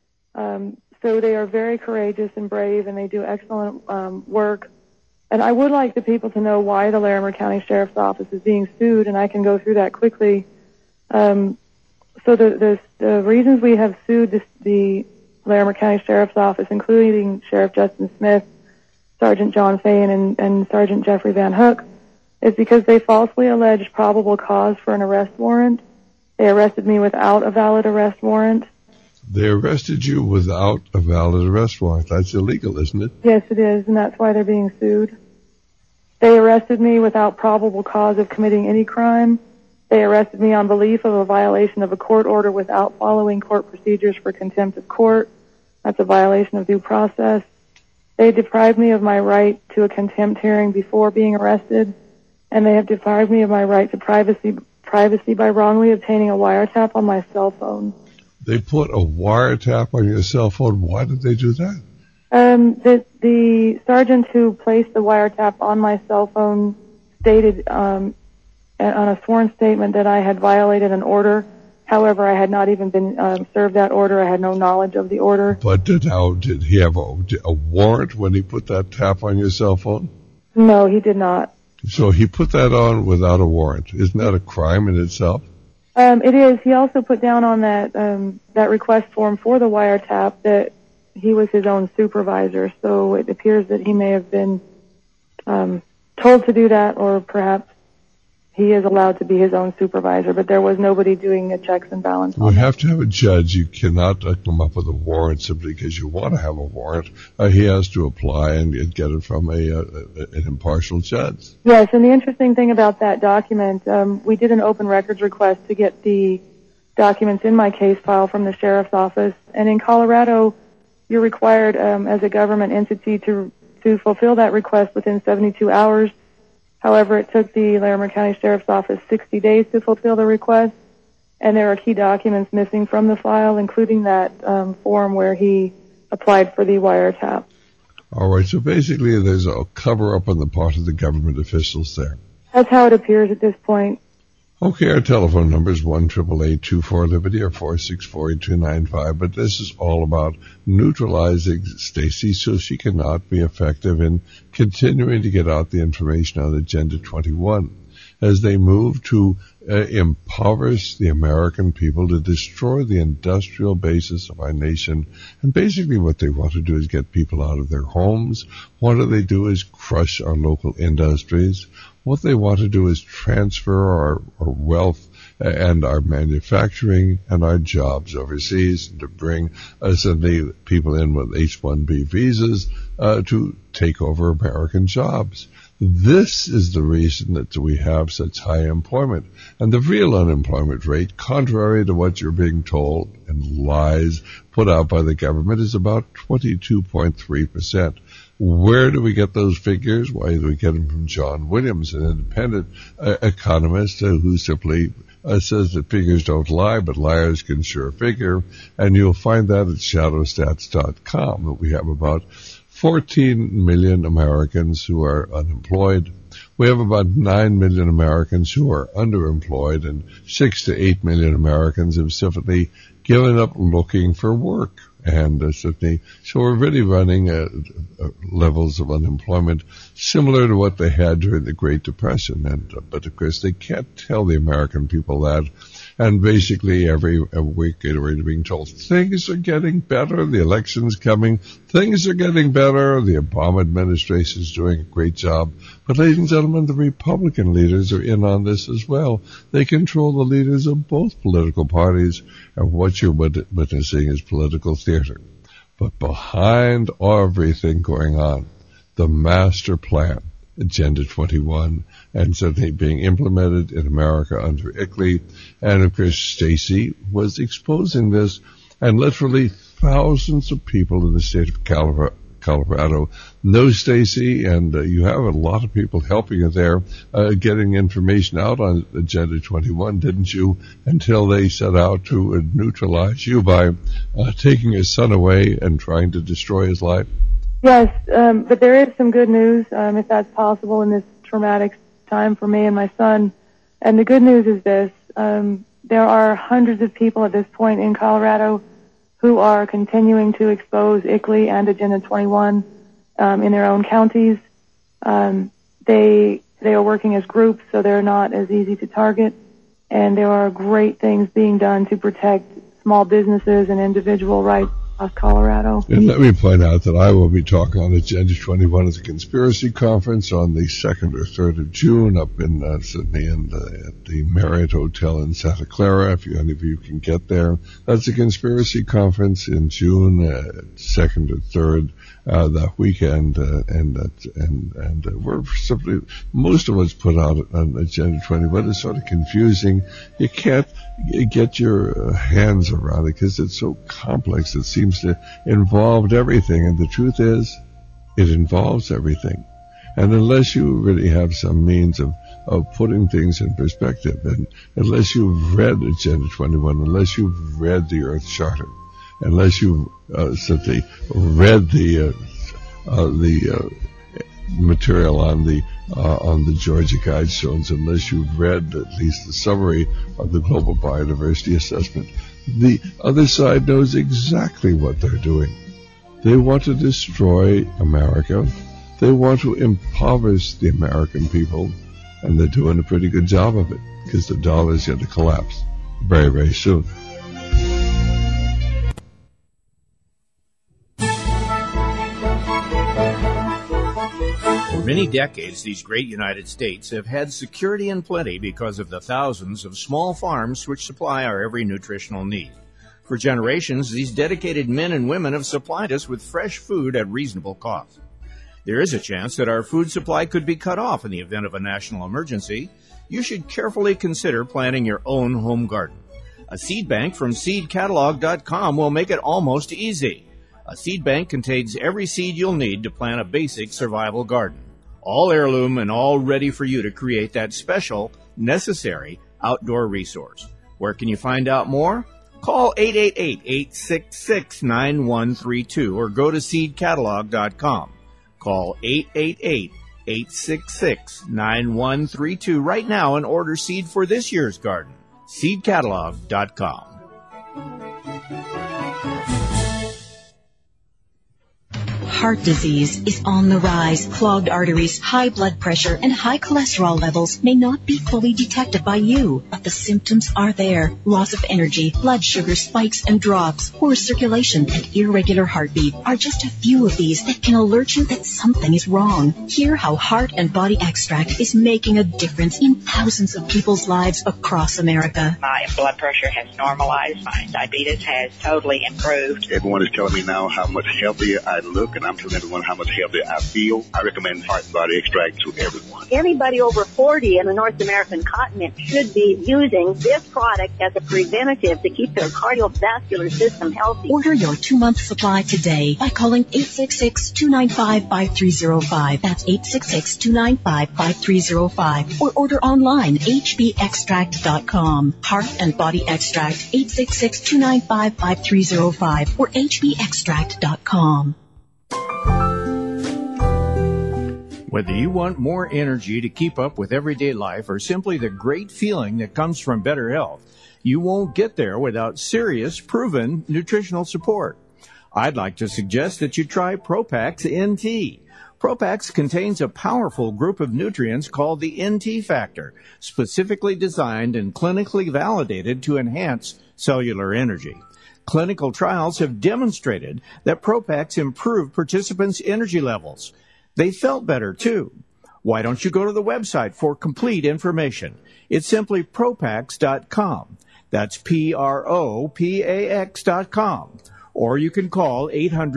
So they are very courageous and brave, and they do excellent work. And I would like the people to know why the Larimer County Sheriff's Office is being sued, and I can go through that quickly. So the reasons we have sued the Larimer County Sheriff's Office, including Sheriff Justin Smith, Sergeant John Fayen, and Sergeant Jeffrey Van Hook, is because they falsely alleged probable cause for an arrest warrant. They arrested me without a valid arrest warrant. They arrested you without a valid arrest warrant. That's illegal, isn't it? Yes, it is, and that's why they're being sued. They arrested me without probable cause of committing any crime. They arrested me on belief of a violation of a court order without following court procedures for contempt of court. That's a violation of due process. They deprived me of my right to a contempt hearing before being arrested, and they have deprived me of my right to privacy by wrongly obtaining a wiretap on my cell phone. They put a wiretap on your cell phone. Why did they do that? The sergeant who placed the wiretap on my cell phone stated on a sworn statement that I had violated an order. However, I had not even been served that order. I had no knowledge of the order. But did he have a warrant when he put that tap on your cell phone? No, he did not. So he put that on without a warrant. Isn't that a crime in itself? It is. He also put down on that request form for the wiretap that he was his own supervisor. So it appears that he may have been told to do that, or perhaps he is allowed to be his own supervisor. But there was nobody doing a checks and balance. We have to have a judge. You cannot come up with a warrant simply because you want to have a warrant. He has to apply and get it from an impartial judge. Yes, and the interesting thing about that document, we did an open records request to get the documents in my case file from the sheriff's office. And in Colorado, you're required as a government entity to fulfill that request within 72 hours. However, it took the Larimer County Sheriff's Office 60 days to fulfill the request, and there are key documents missing from the file, including that form where he applied for the wiretap. All right, so basically there's a cover-up on the part of the government officials there. That's how it appears at this point. Okay, our telephone number is 1-888-24-LIBERTY or 464-8295, but this is all about neutralizing Stacey so she cannot be effective in continuing to get out the information on Agenda 21 as they move to impoverish the American people, to destroy the industrial basis of our nation. And basically what they want to do is get people out of their homes. What they do is crush our local industries. What they want to do is transfer our wealth and our manufacturing and our jobs overseas, and to bring suddenly people in with H-1B visas to take over American jobs. This is the reason that we have such high employment. And the real unemployment rate, contrary to what you're being told and lies put out by the government, is about 22.3%. Where do we get those figures? Why do we get them from John Williams, an independent economist who simply says that figures don't lie, but liars can sure figure. And you'll find that at shadowstats.com, that we have about 14 million Americans who are unemployed. We have about 9 million Americans who are underemployed, and 6 to 8 million Americans have simply given up looking for work. And certainly, so we're really running levels of unemployment similar to what they had during the Great Depression. But of course, they can't tell the American people that. And basically, every week we're being told things are getting better. The election's coming. Things are getting better. The Obama administration is doing a great job. But ladies and gentlemen, the Republican leaders are in on this as well. They control the leaders of both political parties, and what you're witnessing is political theater. But behind everything going on, the master plan, Agenda 21, and suddenly being implemented in America under ICLEI. And of course, Stacey was exposing this, and literally thousands of people in the state of Colorado know Stacey, and you have a lot of people helping you there, getting information out on Agenda 21, didn't you? Until they set out to neutralize you by taking his son away and trying to destroy his life. Yes, but there is some good news, if that's possible in this traumatic time for me and my son. And the good news is this. There are hundreds of people at this point in Colorado who are continuing to expose ICLEI and Agenda 21 in their own counties. They are working as groups, so they're not as easy to target. And there are great things being done to protect small businesses and individual rights across Colorado. And let me point out that I will be talking on Agenda 21 at the Conspiracy Conference on the 2nd or 3rd of June up in Sydney and at the Marriott Hotel in Santa Clara, if any of you can get there. That's a Conspiracy Conference in June, 2nd or 3rd. That weekend, and we're simply, most of us put out an Agenda 21. It's sort of confusing. You can't get your hands around it because it's so complex. It seems to involve everything, and the truth is, it involves everything. And unless you really have some means of putting things in perspective, and unless you've read Agenda 21, unless you've read the Earth Charter, unless you've simply read the material on the Georgia Guidestones, unless you've read at least the summary of the Global Biodiversity Assessment, the other side knows exactly what they're doing. They want to destroy America. They want to impoverish the American people, and they're doing a pretty good job of it because the dollar is going to collapse very, very soon. For many decades, these great United States have had security and plenty because of the thousands of small farms which supply our every nutritional need. For generations, these dedicated men and women have supplied us with fresh food at reasonable cost. There is a chance that our food supply could be cut off in the event of a national emergency. You should carefully consider planting your own home garden. A seed bank from seedcatalog.com will make it almost easy. A seed bank contains every seed you'll need to plant a basic survival garden. All heirloom and all ready for you to create that special, necessary outdoor resource. Where can you find out more? Call 888-866-9132 or go to seedcatalog.com. Call 888-866-9132 right now and order seed for this year's garden. seedcatalog.com. Heart disease is on the rise. Clogged arteries, high blood pressure, and high cholesterol levels may not be fully detected by you, but the symptoms are there. Loss of energy, blood sugar spikes and drops, poor circulation, and irregular heartbeat are just a few of these that can alert you that something is wrong. Hear how Heart and Body Extract is making a difference in thousands of people's lives across America. My blood pressure has normalized. My diabetes has totally improved. Everyone is telling me now how much healthier I look, and I'm telling everyone how much healthier I feel. I recommend Heart and Body Extract to everyone. Anybody over 40 in the North American continent should be using this product as a preventative to keep their cardiovascular system healthy. Order your 2-month supply today by calling 866-295-5305. That's 866-295-5305. Or order online, hbextract.com. Heart and Body Extract, 866-295-5305 or hbextract.com. Whether you want more energy to keep up with everyday life or simply the great feeling that comes from better health, you won't get there without serious, proven nutritional support. I'd like to suggest that you try Propax NT. Propax contains a powerful group of nutrients called the NT factor, specifically designed and clinically validated to enhance cellular energy. Clinical trials have demonstrated that Propax improved participants' energy levels. They felt better, too. Why don't you go to the website for complete information? It's simply Propax.com. That's Propax.com. or you can call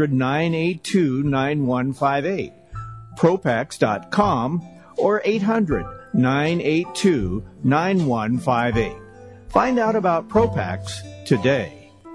800-982-9158, Propex.com, or 800-982-9158. Find out about Propex today.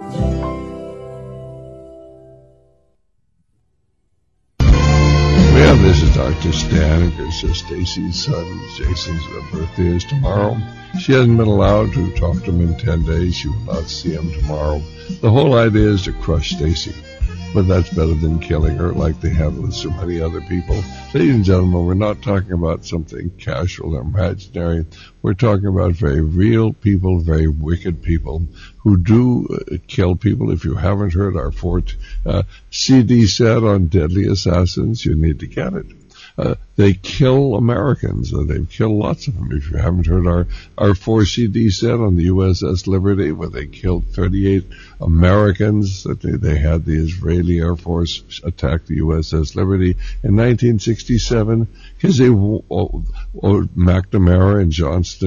Well, this is Dr. Stan. It's Stacy's son, Jason's birthday is tomorrow. She hasn't been allowed to talk to him in 10 days. She will not see him tomorrow. The whole idea is to crush Stacy. But that's better than killing her like they have with so many other people. Ladies and gentlemen, we're not talking about something casual or imaginary. We're talking about very real people, very wicked people who do kill people. If you haven't heard our fourth CD set on deadly assassins, you need to get it. They kill Americans. They've killed lots of them. If you haven't heard our 4 CD set on the USS Liberty, where they killed 38 Americans, that they had the Israeli Air Force attack the USS Liberty in 1967, because McNamara and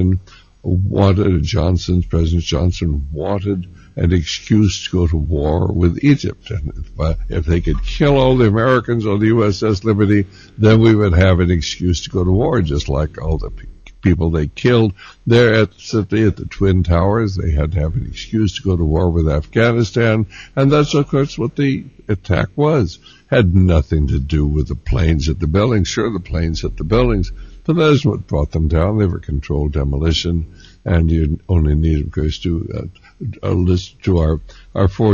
President Johnson wanted an excuse to go to war with Egypt. And if they could kill all the Americans on the USS Liberty, then we would have an excuse to go to war, just like all the people they killed there at the Twin Towers. They had to have an excuse to go to war with Afghanistan, and that's, of course, what the attack was. Had nothing to do with the planes at the buildings. Sure, the planes hit the buildings, but that is what brought them down. They were controlled demolition, and you only need, of course, to listen to our 4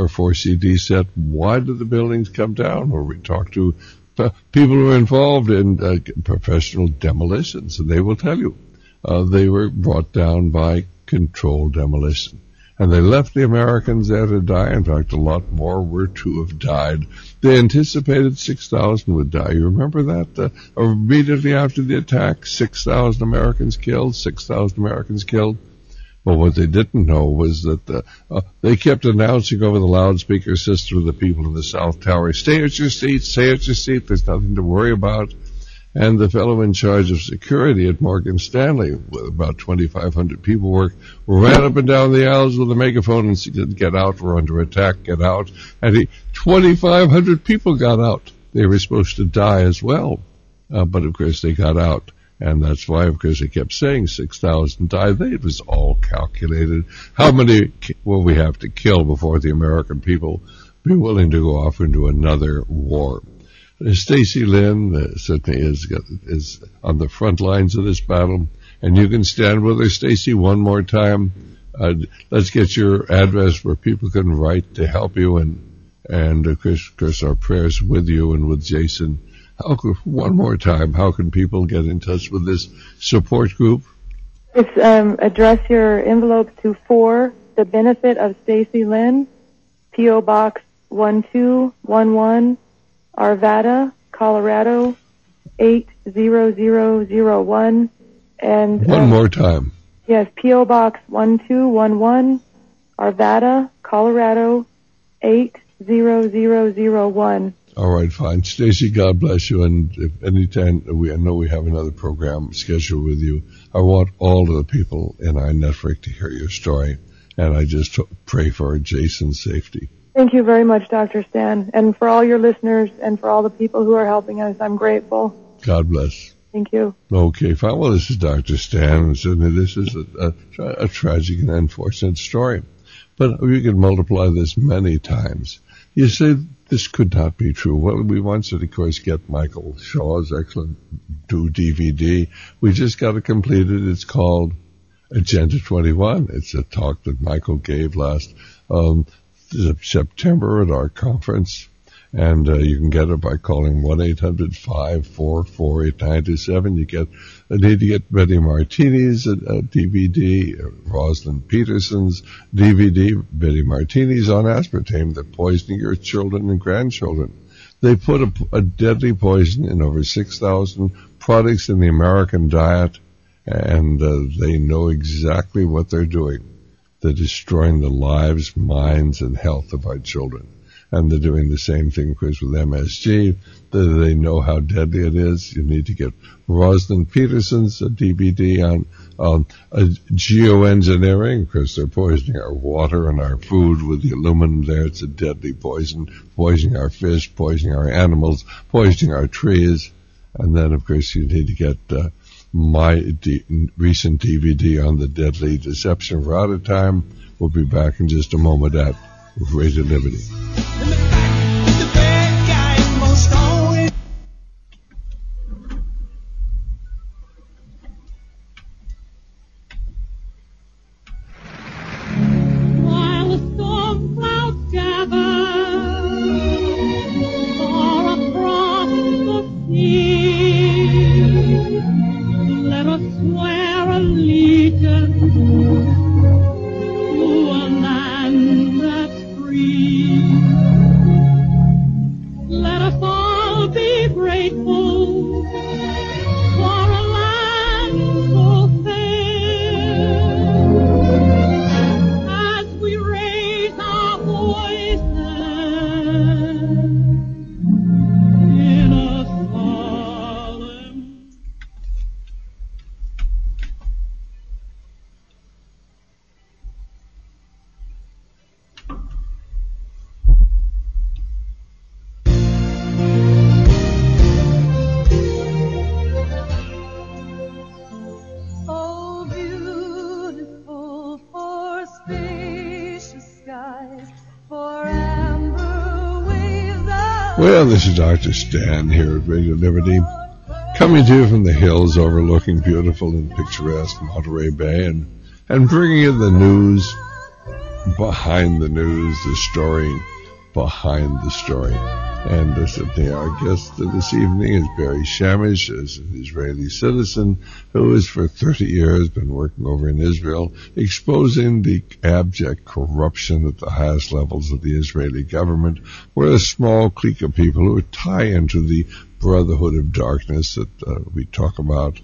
CD set. Why did the buildings come down? Where we talk to people who are involved in professional demolitions, and they will tell you they were brought down by controlled demolition. And they left the Americans there to die. In fact, a lot more were to have died. They anticipated 6,000 would die. You remember that? Immediately after the attack, 6,000 Americans killed, 6,000 Americans killed. But what they didn't know was that they kept announcing over the loudspeaker system to the people in the South Tower, stay at your seat, stay at your seat, there's nothing to worry about. And the fellow in charge of security at Morgan Stanley, with about 2,500 people ran up and down the aisles with a megaphone and said, get out, we're under attack, get out. And 2,500 people got out. They were supposed to die as well. But of course they got out. And that's why, of course, they kept saying 6,000 died. It was all calculated. How many will we have to kill before the American people be willing to go off into another war? Stacy Lynn certainly is on the front lines of this battle, and you can stand with her. Stacy, one more time. Let's get your address where people can write to help you, and of course, our prayers with you and with Jason. One more time, how can people get in touch with this support group? It's address your envelopes to For the Benefit of Stacy Lynn, P.O. Box 1211, Arvada, Colorado 80001. And one more time. Yes, P.O. Box 1211, Arvada, Colorado 80001. All right, fine. Stacy, God bless you. And if anytime I know we have another program scheduled with you, I want all of the people in our network to hear your story. And I just pray for Jason's safety. Thank you very much, Dr. Stan. And for all your listeners and for all the people who are helping us, I'm grateful. God bless. Thank you. Okay, fine. Well, this is Dr. Stan, and certainly this is a tragic and unfortunate story. But we can multiply this many times. You say this could not be true. Well, we once did, of course, get Michael Shaw's excellent DVD. We just got it completed. It's called Agenda 21. It's a talk that Michael gave last September at our conference. And you can get it by calling 1-800-544-8927. You need to get Betty Martini's DVD, Rosalind Peterson's DVD, Betty Martini's on aspartame, that poisoning your children and grandchildren. They put a deadly poison in over 6,000 products in the American diet, and they know exactly what they're doing. They're destroying the lives, minds, and health of our children. and they're doing the same thing, of course, with MSG. They know how deadly it is. You need to get Rosalind Peterson's DVD on geoengineering, because they're poisoning our water and our food with the aluminum there. It's a deadly poison, poisoning our fish, poisoning our animals, poisoning our trees. And then, of course, you need to get my recent DVD on the deadly deception. We're out of time. We'll be back in just a moment at Radio Liberty. Well, this is Dr. Stan here at Radio Liberty, coming to you from the hills overlooking beautiful and picturesque Monterey Bay, and bringing you the news behind the news, the story behind the story. And certainly our guest this evening is Barry Shamish, is an Israeli citizen who has for 30 years been working over in Israel, exposing the abject corruption at the highest levels of the Israeli government, where a small clique of people who tie into the Brotherhood of Darkness that we talk about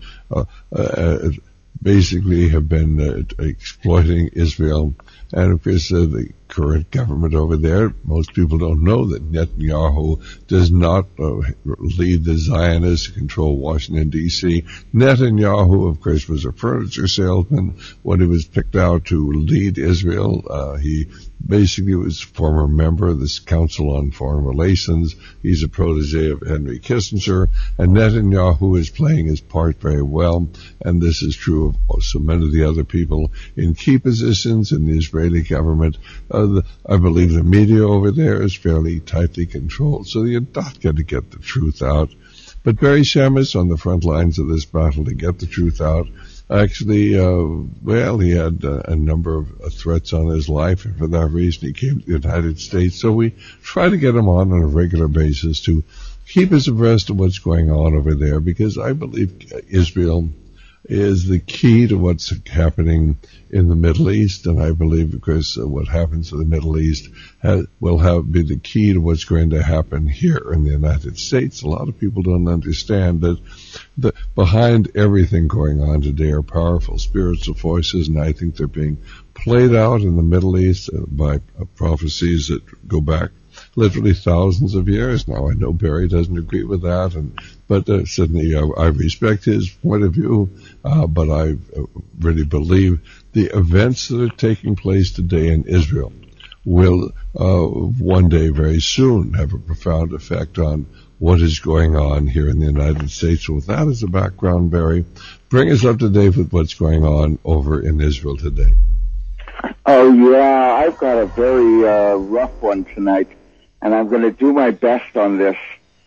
basically have been exploiting Israel. And of course, the current government over there, most people don't know that Netanyahu does not lead the Zionists who control Washington, D.C. Netanyahu, of course, was a furniture salesman when he was picked out to lead Israel. He basically was a former member of this Council on Foreign Relations. He's a protege of Henry Kissinger, and Netanyahu is playing his part very well, and this is true of so many of the other people in key positions in the Israeli government. I believe the media over there is fairly tightly controlled, so you're not going to get the truth out. But Barry Shamish on the front lines of this battle to get the truth out. Actually, he had a number of threats on his life, and for that reason he came to the United States. So we try to get him on a regular basis to keep us abreast of what's going on over there, because I believe Israel is the key to what's happening in the Middle East, and I believe, of course, what happens in the Middle East will be the key to what's going to happen here in the United States. A lot of people don't understand that behind everything going on today are powerful spiritual forces, and I think they're being played out in the Middle East by prophecies that go back literally thousands of years now. I know Barry doesn't agree with that, but certainly I respect his point of view, but I really believe the events that are taking place today in Israel will one day very soon have a profound effect on what is going on here in the United States. So with that as a background, Barry, bring us up to date with what's going on over in Israel today. Oh, yeah, I've got a very rough one tonight, and I'm going to do my best on this,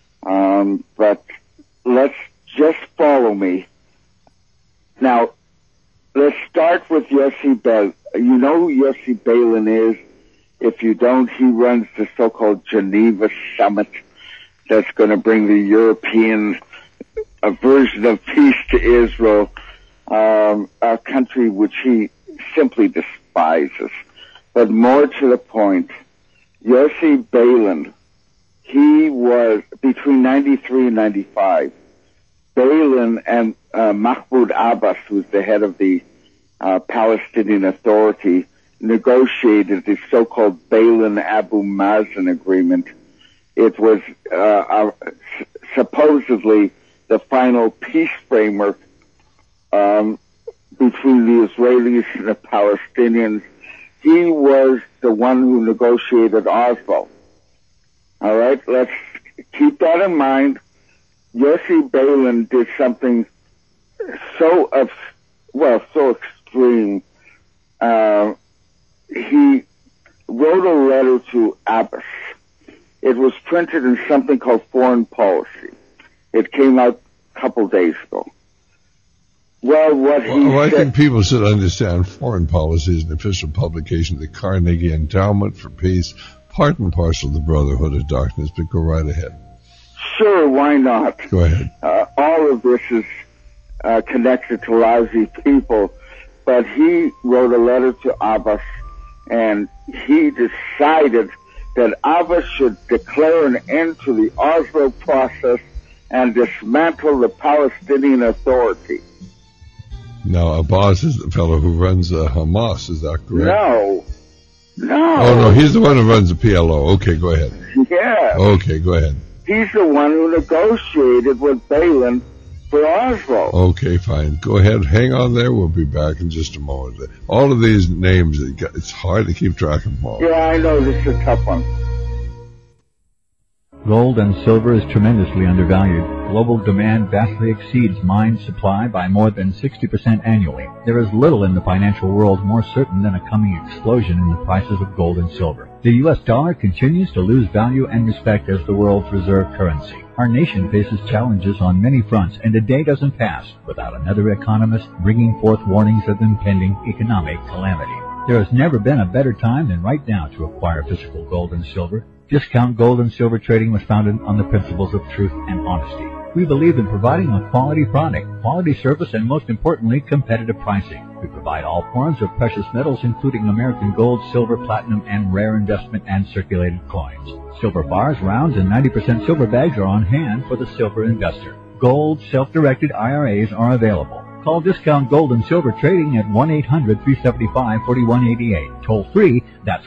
but let's just follow me. Now, let's start with Yossi Beilin. You know who Yossi Beilin is? If you don't, he runs the so-called Geneva Summit that's going to bring the European version of peace to Israel, a country which he simply despises. But more to the point, Yossi Beilin, he was between 93 and 95. Beilin and Mahmoud Abbas, who's the head of the Palestinian Authority, negotiated the so-called Balin-Abu Mazen agreement. It was supposedly the final peace framework between the Israelis and the Palestinians. He was the one who negotiated Oslo. All right, let's keep that in mind. Yossi Beilin did something so extreme. He wrote a letter to Abbas. It was printed in something called Foreign Policy. It came out a couple days ago. Well, why can people should understand Foreign Policy is an official publication of the Carnegie Endowment for Peace, part and parcel of the Brotherhood of Darkness, but go right ahead. Sure, why not? Go ahead. All of this is connected to lousy people, but he wrote a letter to Abbas, and he decided that Abbas should declare an end to the Oslo process and dismantle the Palestinian Authority. Now, Abbas is the fellow who runs Hamas, is that correct? No. Oh, no, he's the one who runs the PLO. Okay, go ahead. Yeah. Okay, go ahead. He's the one who negotiated with Balin for Oslo. Okay, fine. Go ahead. Hang on there. We'll be back in just a moment. All of these names, it's hard to keep track of them all. Yeah, I know. This is a tough one. Gold and silver is tremendously undervalued. Global demand vastly exceeds mine supply by more than 60% annually. There is little in the financial world more certain than a coming explosion in the prices of gold and silver. The U.S. dollar continues to lose value and respect as the world's reserve currency. Our nation faces challenges on many fronts, and a day doesn't pass without another economist bringing forth warnings of impending economic calamity. There has never been a better time than right now to acquire physical gold and silver. Discount Gold and Silver Trading was founded on the principles of truth and honesty. We believe in providing a quality product, quality service, and most importantly, competitive pricing. We provide all forms of precious metals, including American gold, silver, platinum, and rare investment and circulated coins. Silver bars, rounds, and 90% silver bags are on hand for the silver investor. Gold self-directed IRAs are available. Call Discount Gold and Silver Trading at 1-800-375-4188. Toll free, that's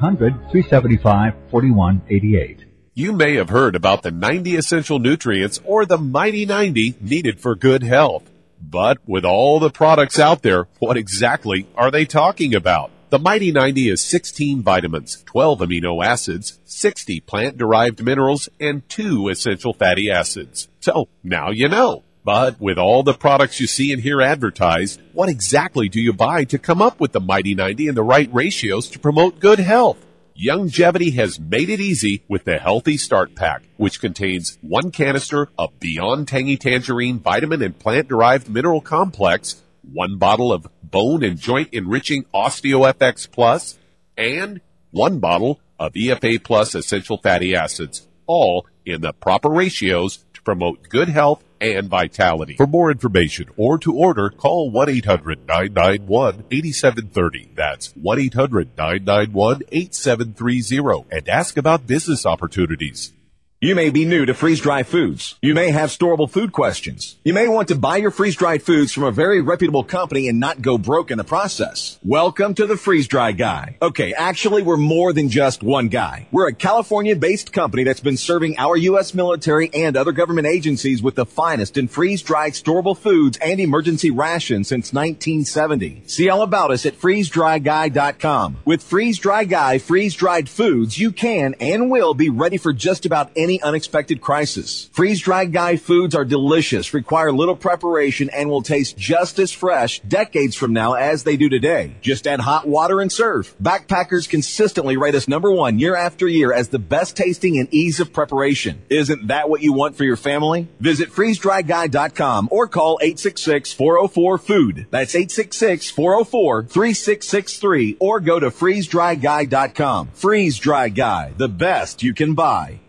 1-800-375-4188. You may have heard about the 90 essential nutrients or the Mighty 90 needed for good health. But with all the products out there, what exactly are they talking about? The Mighty 90 is 16 vitamins, 12 amino acids, 60 plant-derived minerals, and 2 essential fatty acids. So, now you know. But with all the products you see and hear advertised, what exactly do you buy to come up with the Mighty 90 and the right ratios to promote good health? Youngevity has made it easy with the Healthy Start Pack, which contains 1 canister of Beyond Tangy Tangerine Vitamin and Plant-Derived Mineral Complex, 1 bottle of Bone and Joint Enriching OsteoFX Plus, and 1 bottle of EFA Plus Essential Fatty Acids, all in the proper ratios to promote good health and vitality. For more information or to order, call 1-800-991-8730. That's 1-800-991-8730 and ask about business opportunities. You may be new to freeze-dried foods. You may have storable food questions. You may want to buy your freeze-dried foods from a very reputable company and not go broke in the process. Welcome to the Freeze-Dry Guy. Okay, actually, we're more than just one guy. We're a California-based company that's been serving our U.S. military and other government agencies with the finest in freeze-dried storable foods and emergency rations since 1970. See all about us at freezedryguy.com. With Freeze-Dry Guy freeze-dried foods, you can and will be ready for just about any unexpected crisis. Freeze-dried Guy foods are delicious, require little preparation, and will taste just as fresh decades from now as they do today. Just add hot water and serve. Backpackers consistently rate us #1 year after year as the best tasting and ease of preparation. Isn't that what you want for your family? Visit freezedryguy.com or call 866-404-FOOD. That's 866-404-3663 or go to freezedryguy.com. Freeze-Dry Guy, the best you can buy.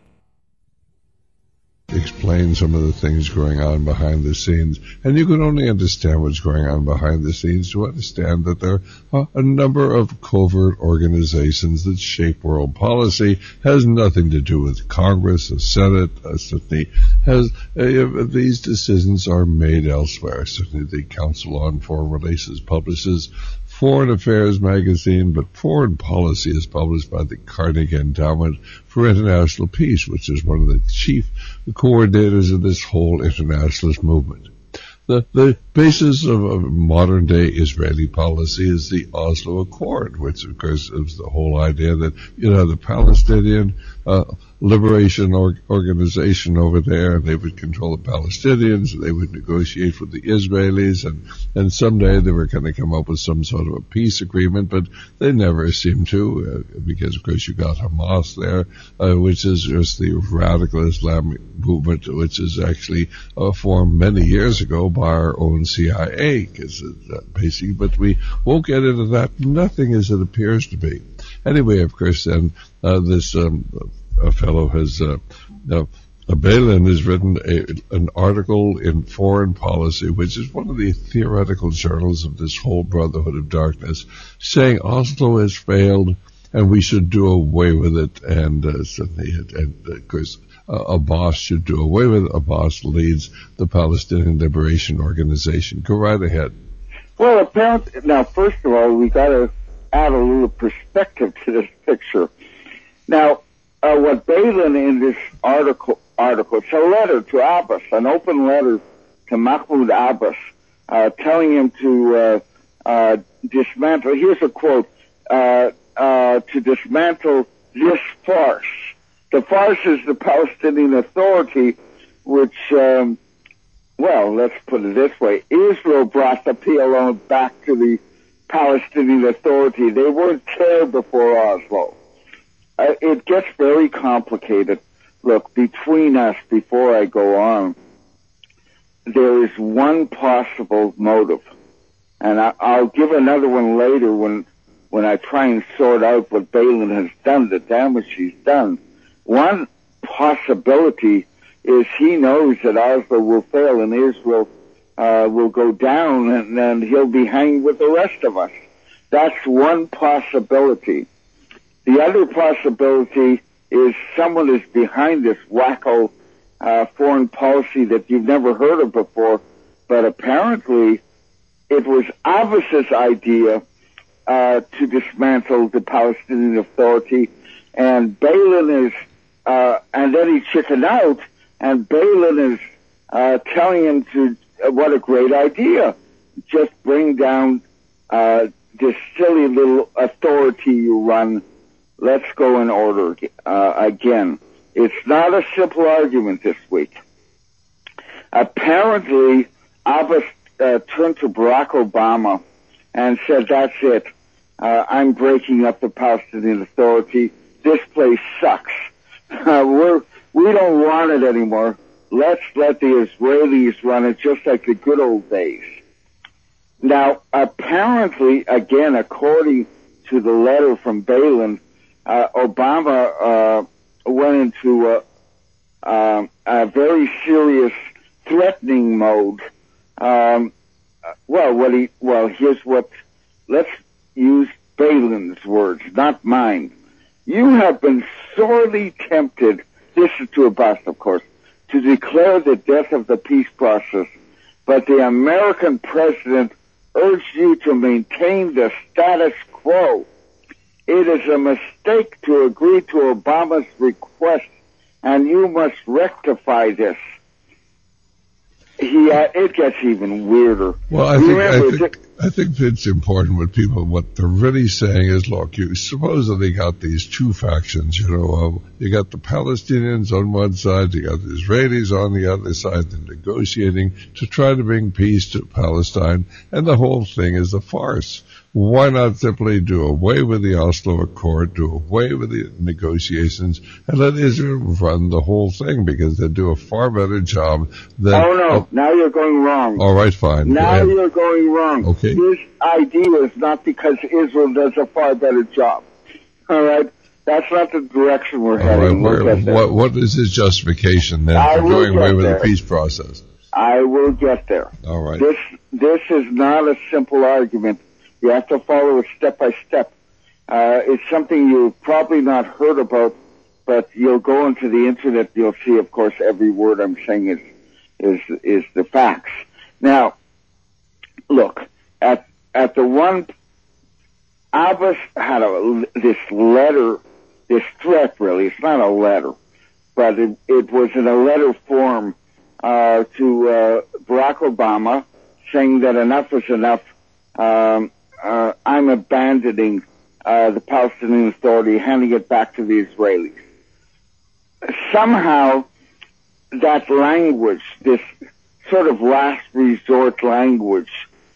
Explain some of the things going on behind the scenes, and you can only understand what's going on behind the scenes to understand that there are a number of covert organizations that shape world policy. Has nothing to do with Congress, the Senate, certainly has these decisions are made elsewhere. Certainly the Council on Foreign Relations publishes Foreign Affairs magazine, but Foreign Policy is published by the Carnegie Endowment for International Peace, which is one of the chief coordinators of this whole internationalist movement. The basis of modern-day Israeli policy is the Oslo Accord, which, of course, is the whole idea that, the Palestinian liberation organization over there, and they would control the Palestinians, and they would negotiate with the Israelis, and someday they were going to come up with some sort of a peace agreement, but they never seemed to, because, of course, you got Hamas there, which is just the radical Islamic movement, which is actually formed many years ago by our own CIA, because basically, but we won't get into that. Nothing as it appears to be. Anyway, of course, then this a fellow has Balin has written an article in Foreign Policy, which is one of the theoretical journals of this whole Brotherhood of Darkness, saying Oslo has failed and we should do away with it, and of course Abbas should do away with it. Abbas leads the Palestinian Liberation Organization. Go right ahead. Well, apparently, now, first of all, we got to add a little perspective to this picture. Now, what Balin in this article, it's a letter to Abbas, an open letter to Mahmoud Abbas, telling him to dismantle. Here's a quote: to dismantle this farce. The farce is the Palestinian Authority, which, well, let's put it this way. Israel brought the PLO back to the Palestinian Authority. They weren't there before Oslo. It gets very complicated. Look, between us, before I go on, there is one possible motive. And I'll give another one later when I try and sort out what Balin has done, the damage he's done. One possibility is he knows that Oslo will fail and Israel will go down, and then he'll be hanged with the rest of us. That's one possibility. The other possibility is someone is behind this wacko foreign policy that you've never heard of before, but apparently it was Abbas's idea to dismantle the Palestinian Authority, and Balin is, and then he chickened out, and Balin is telling him to, what a great idea, just bring down this silly little authority you run. Let's go in order again. It's not a simple argument this week. Apparently, Abbas turned to Barack Obama and said, that's it. I'm breaking up the Palestinian Authority. This place sucks. We don't want it anymore. Let's let the Israelis run it just like the good old days. Now, apparently, again, according to the letter from Balin, Obama went into a very serious threatening mode. Let's use Balin's words, not mine. You have been sorely tempted, this is to Abbas, of course, to declare the death of the peace process, but the American president urged you to maintain the status quo. It is a mistake to agree to Obama's request, and you must rectify this. It gets even weirder. Well, I think it's important what they're really saying is, look, you supposedly got these two factions, you got the Palestinians on one side, you got the Israelis on the other side, they're negotiating to try to bring peace to Palestine, and the whole thing is a farce. Why not simply do away with the Oslo Accord, do away with the negotiations, and let Israel run the whole thing, because they do a far better job than... Oh, no. Now you're going wrong. All right, fine. Now you're going wrong. Okay. This idea is not because Israel does a far better job. All right? That's not the direction we're heading. What is his justification then for going away with the peace process? I will get there. All right. This is not a simple argument. You have to follow it step by step. It's something you've probably not heard about, but you'll go into the internet, you'll see, of course, every word I'm saying is the facts. Now, look, at the one Abbas had this letter, this threat really, it's not a letter, but it was in a letter form to Barack Obama saying that enough is enough. I'm abandoning the Palestinian Authority, handing it back to the Israelis. Somehow, that language, this sort of last resort language,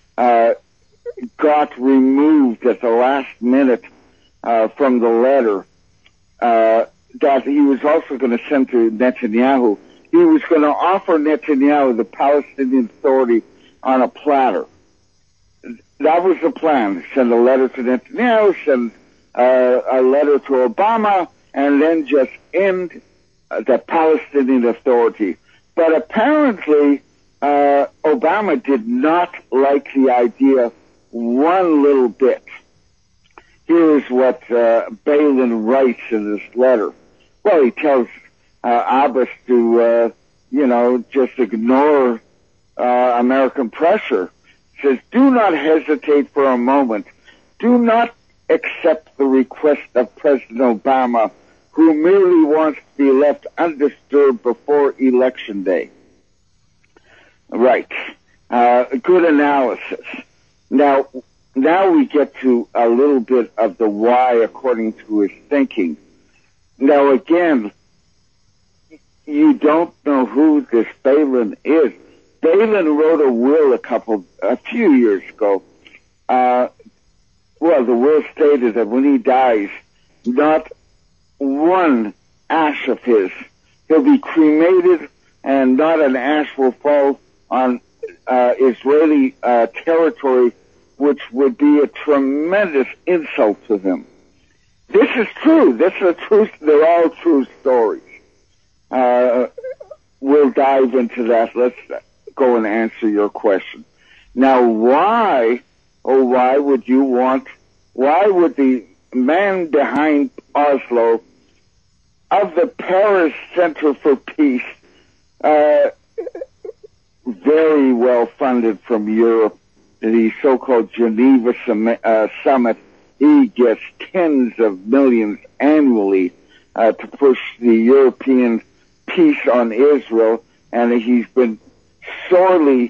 got removed at the last minute from the letter that he was also going to send to Netanyahu. He was going to offer Netanyahu the Palestinian Authority on a platter. That was the plan. Send a letter to Netanyahu, send a letter to Obama, and then just end the Palestinian Authority. But apparently, Obama did not like the idea one little bit. Here's what Balin writes in this letter. Well, he tells Abbas to, just ignore American pressure. He says, do not hesitate for a moment. Do not accept the request of President Obama, who merely wants to be left undisturbed before Election Day. Right. Good analysis. Now we get to a little bit of the why according to his thinking. Now again, you don't know who this Balin is. Balin wrote a will a few years ago. The will stated that when he dies, not one ash of his, he'll be cremated, and not an ash will fall on Israeli territory, which would be a tremendous insult to them. This is true. This is true. They're all true stories. We'll dive into that. Let's go and answer your question. Now, why would the man behind Oslo of the Paris Center for Peace, very well funded from Europe, the so-called Geneva Summit, he gets tens of millions annually to push the European peace on Israel, and he's been sorely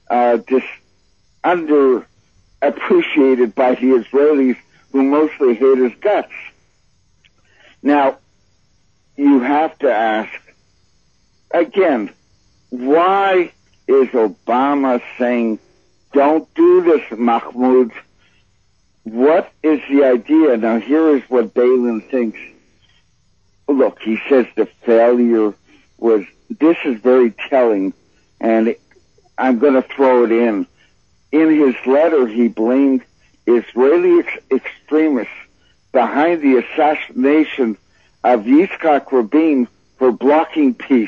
underappreciated by the Israelis, who mostly hate his guts. Now, you have to ask, again, why is Obama saying, don't do this, Mahmoud? What is the idea? Now, here is what Balin thinks. Look, he says the failure was, this is very telling, and I'm going to throw it in. In his letter, he blamed Israeli extremists behind the assassination of Yitzhak Rabin for blocking peace.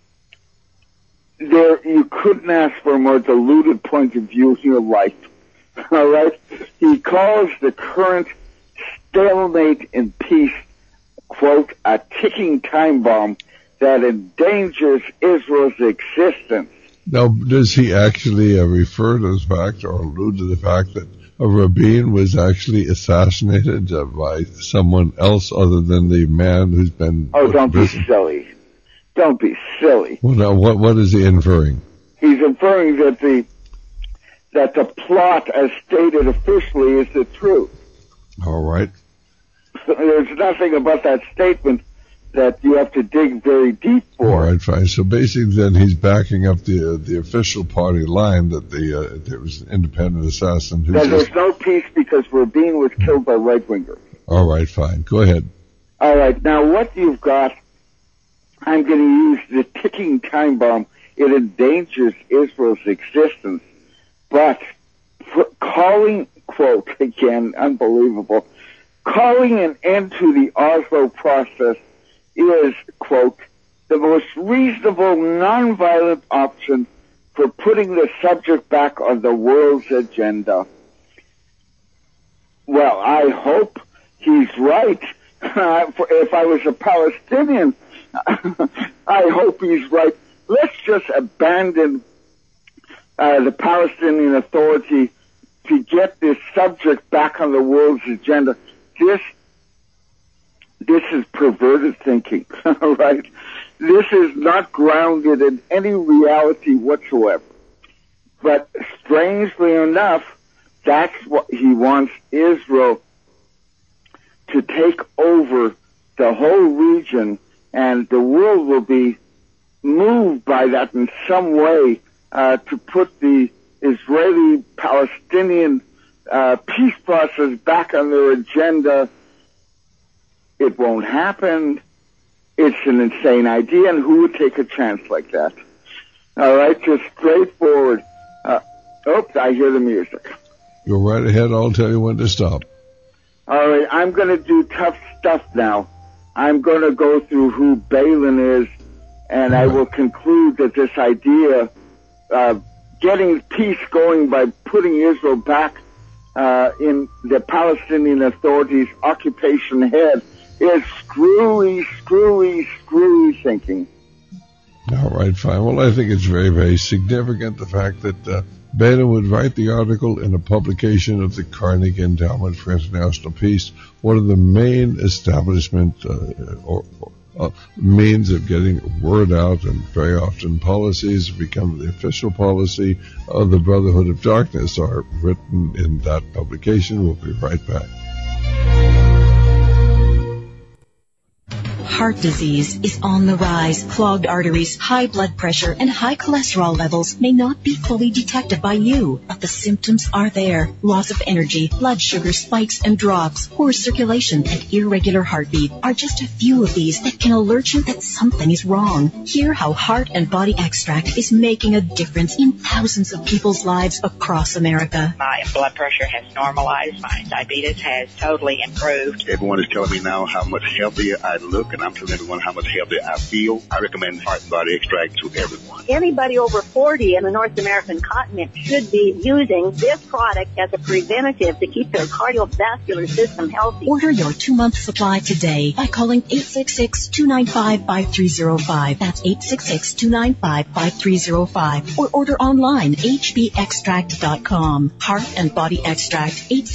You couldn't ask for a more diluted point of view in your life. All right? He calls the current stalemate in peace, quote, a ticking time bomb that endangers Israel's existence. Now, does he actually refer to the fact or allude to the fact that Rabin was actually assassinated by someone else other than the man who's been... Oh, don't be silly. Don't be silly. Well, now, what is he inferring? He's inferring that the plot, as stated officially, is the truth. All right. There's nothing about that statement that you have to dig very deep for. All right, fine. So basically, then he's backing up the official party line that there was an independent assassin who. There's no peace because Rabin was killed by right-wingers. All right, fine. Go ahead. All right. Now, what you've got, I'm going to use the ticking time bomb. It endangers Israel's existence. But calling, quote, again, unbelievable, calling an end to the Oslo process is, quote, the most reasonable, nonviolent option for putting the subject back on the world's agenda. Well, I hope he's right. If I was a Palestinian, I hope he's right. Let's just abandon the Palestinian Authority to get this subject back on the world's agenda. This is perverted thinking, all right? This is not grounded in any reality whatsoever. But strangely enough, that's what he wants Israel to take over the whole region, and the world will be moved by that in some way to put the Israeli-Palestinian peace process back on their agenda. It won't happen. It's an insane idea, and who would take a chance like that? All right, just straightforward. Oops, I hear the music. Go right ahead. I'll tell you when to stop. All right, I'm going to do tough stuff now. I'm going to go through who Balin is, and I will conclude that this idea of getting peace going by putting Israel back in the Palestinian Authority's occupation head is screwy thinking. All right, fine. Well, I think it's very, very significant, the fact that Balin would write the article in a publication of the Carnegie Endowment for International Peace, one of the main establishment means of getting word out, and very often policies become the official policy of the Brotherhood of Darkness are written in that publication. We'll be right back. Heart disease is on the rise. Clogged arteries, high blood pressure, and high cholesterol levels may not be fully detected by you, but the symptoms are there. Loss of energy, blood sugar spikes and drops, poor circulation, and irregular heartbeat are just a few of these that can alert you that something is wrong. Hear how Heart and Body Extract is making a difference in thousands of people's lives across America. My blood pressure has normalized. My diabetes has totally improved. Everyone is telling me now how much healthier I look, and I'm telling everyone how much healthier I feel. I recommend Heart and Body Extract to everyone. Anybody over 40 in the North American continent should be using this product as a preventative to keep their cardiovascular system healthy. Order your 2-month supply today by calling 866-295-5305. That's 866-295-5305. Or order online, hbextract.com. Heart and Body Extract,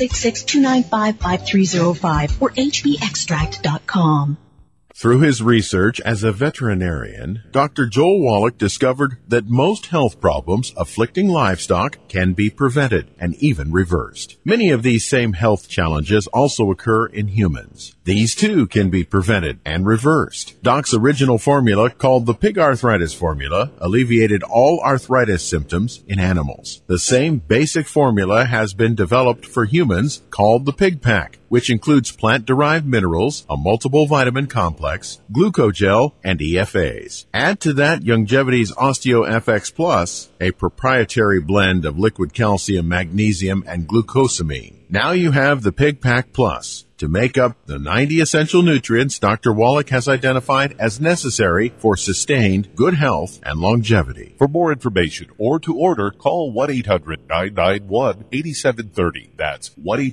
866-295-5305 or hbextract.com. Through his research as a veterinarian, Dr. Joel Wallach discovered that most health problems afflicting livestock can be prevented and even reversed. Many of these same health challenges also occur in humans. These too can be prevented and reversed. Doc's original formula, called the Pig Arthritis Formula, alleviated all arthritis symptoms in animals. The same basic formula has been developed for humans, called the Pig Pack, which includes plant-derived minerals, a multiple vitamin complex, glucogel, and EFAs. Add to that Youngevity's OsteoFX Plus, a proprietary blend of liquid calcium, magnesium, and glucosamine. Now you have the Pig Pack Plus to make up the 90 essential nutrients Dr. Wallach has identified as necessary for sustained good health and longevity. For more information or to order, call 1-800-991-8730. That's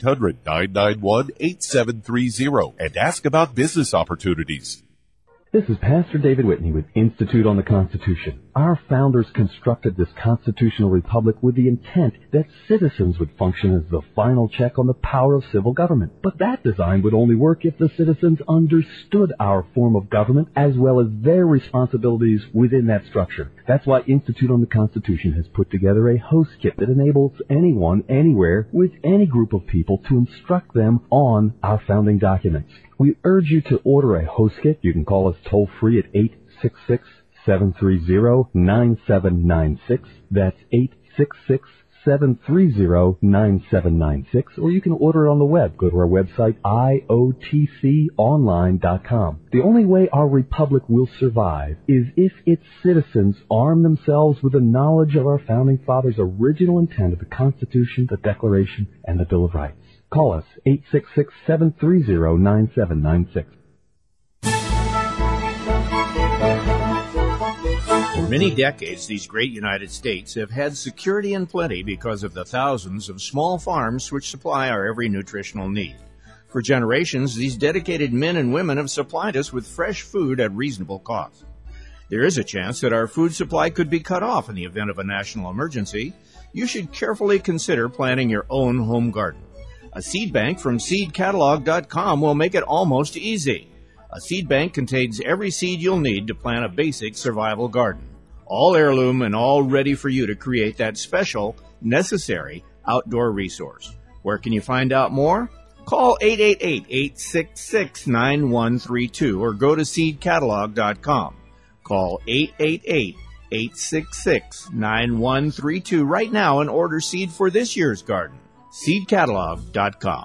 1-800-991-8730 and ask about business opportunities. This is Pastor David Whitney with Institute on the Constitution. Our founders constructed this constitutional republic with the intent that citizens would function as the final check on the power of civil government. But that design would only work if the citizens understood our form of government as well as their responsibilities within that structure. That's why Institute on the Constitution has put together a host kit that enables anyone, anywhere, with any group of people to instruct them on our founding documents. We urge you to order a host kit. You can call us toll-free at 866-730-9796. That's 866-730-9796. Or you can order it on the web. Go to our website, iotconline.com. The only way our republic will survive is if its citizens arm themselves with the knowledge of our founding fathers' original intent of the Constitution, the Declaration, and the Bill of Rights. Call us, 866-730-9796. For many decades, these great United States have had security and plenty because of the thousands of small farms which supply our every nutritional need. For generations, these dedicated men and women have supplied us with fresh food at reasonable cost. There is a chance that our food supply could be cut off in the event of a national emergency. You should carefully consider planting your own home garden. A seed bank from seedcatalog.com will make it almost easy. A seed bank contains every seed you'll need to plant a basic survival garden. All heirloom and all ready for you to create that special, necessary outdoor resource. Where can you find out more? Call 888-866-9132 or go to seedcatalog.com. Call 888-866-9132 right now and order seed for this year's garden. seedcatalog.com.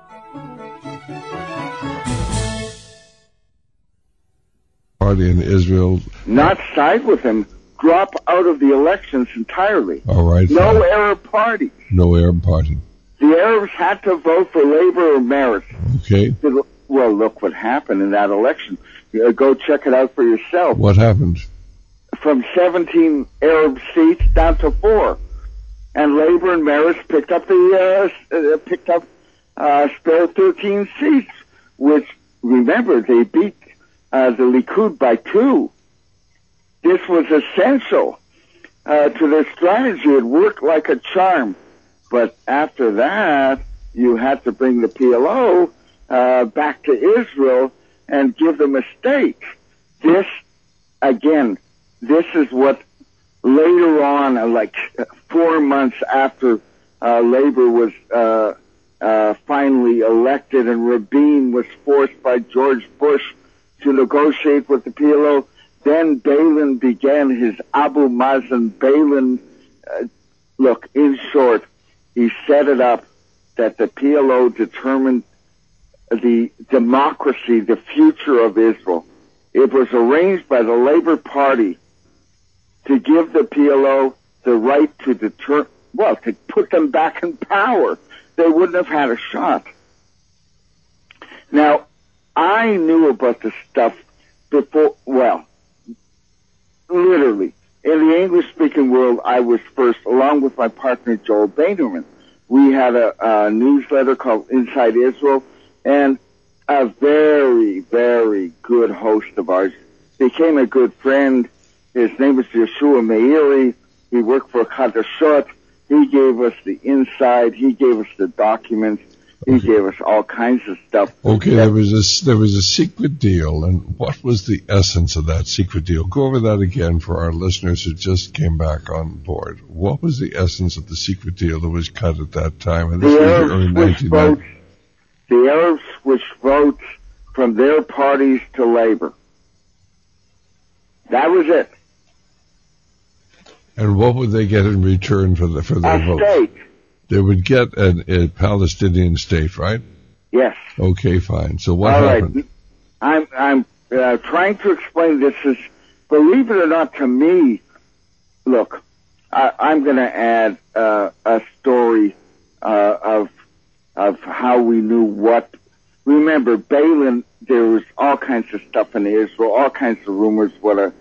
Party in Israel. Not side with him. Drop out of the elections entirely. All right. No Arab party. No Arab party. The Arabs had to vote for Labour or Meretz. Okay. Well, look what happened in that election. Go check it out for yourself. What happened? From 17 Arab seats down to 4, and Labour and Meretz picked up spare 13 seats. Which, remember, they beat the Likud by 2. This was essential to their strategy. It worked like a charm. But after that, you had to bring the PLO back to Israel and give them a stake. This is what later on, like 4 months after Labour was finally elected and Rabin was forced by George Bush to negotiate with the PLO, then Balin began his Abu Mazen Balin. Look, in short, he set it up that the PLO determined the democracy, the future of Israel. It was arranged by the Labour Party to give the PLO the right to to put them back in power. They wouldn't have had a shot. Now, I knew about this stuff before, literally. In the English-speaking world, I was first, along with my partner Joel Bainerman. We had a newsletter called Inside Israel, and a very, very good host of ours became a good friend. His name was Yeshua Meiri. He worked for Chadashot. He gave us the inside. He gave us the documents. He gave us all kinds of stuff. Okay, there was a secret deal, and what was the essence of that secret deal? Go over that again for our listeners who just came back on board. What was the essence of the secret deal that was cut at that time? And this was the early 1990s. The Arabs switched votes from their parties to Labour. That was it. And what would they get in return for their votes? A state. They would get a Palestinian state, right? Yes. Okay, fine. So what happened? I'm trying to explain this. Is, believe it or not, to me, look, I'm going to add a story of how we knew what. Remember, Balin, there was all kinds of stuff in Israel, all kinds of rumors. What a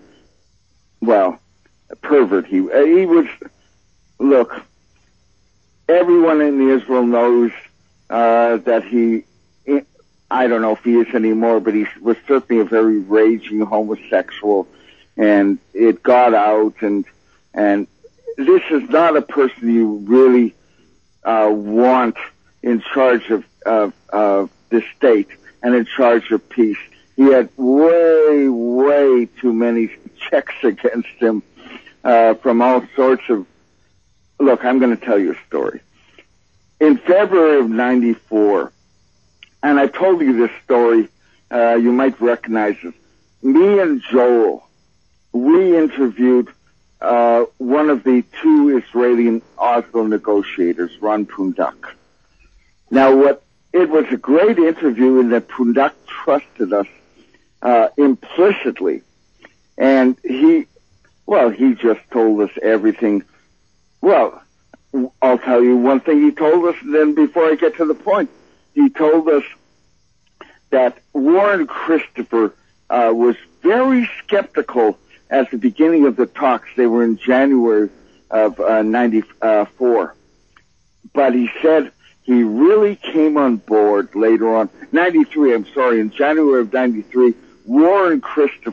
pervert he was. Look. Everyone in Israel knows that he, I don't know if he is anymore, but he was certainly a very raging homosexual, and it got out, and this is not a person you really want in charge of the state and in charge of peace. He had way, way too many checks against him from all sorts of. Look, I'm going to tell you a story. In February of 94, and I told you this story, you might recognize it. Me and Joel, we interviewed one of the 2 Israeli Oslo negotiators, Ron Pundak. Now, it was a great interview in that Pundak trusted us implicitly, and he just told us everything. Well, I'll tell you one thing he told us, and then before I get to the point, he told us that Warren Christopher was very skeptical at the beginning of the talks. They were in January of 94. But he said he really came on board later on. In January of 93, Warren Christopher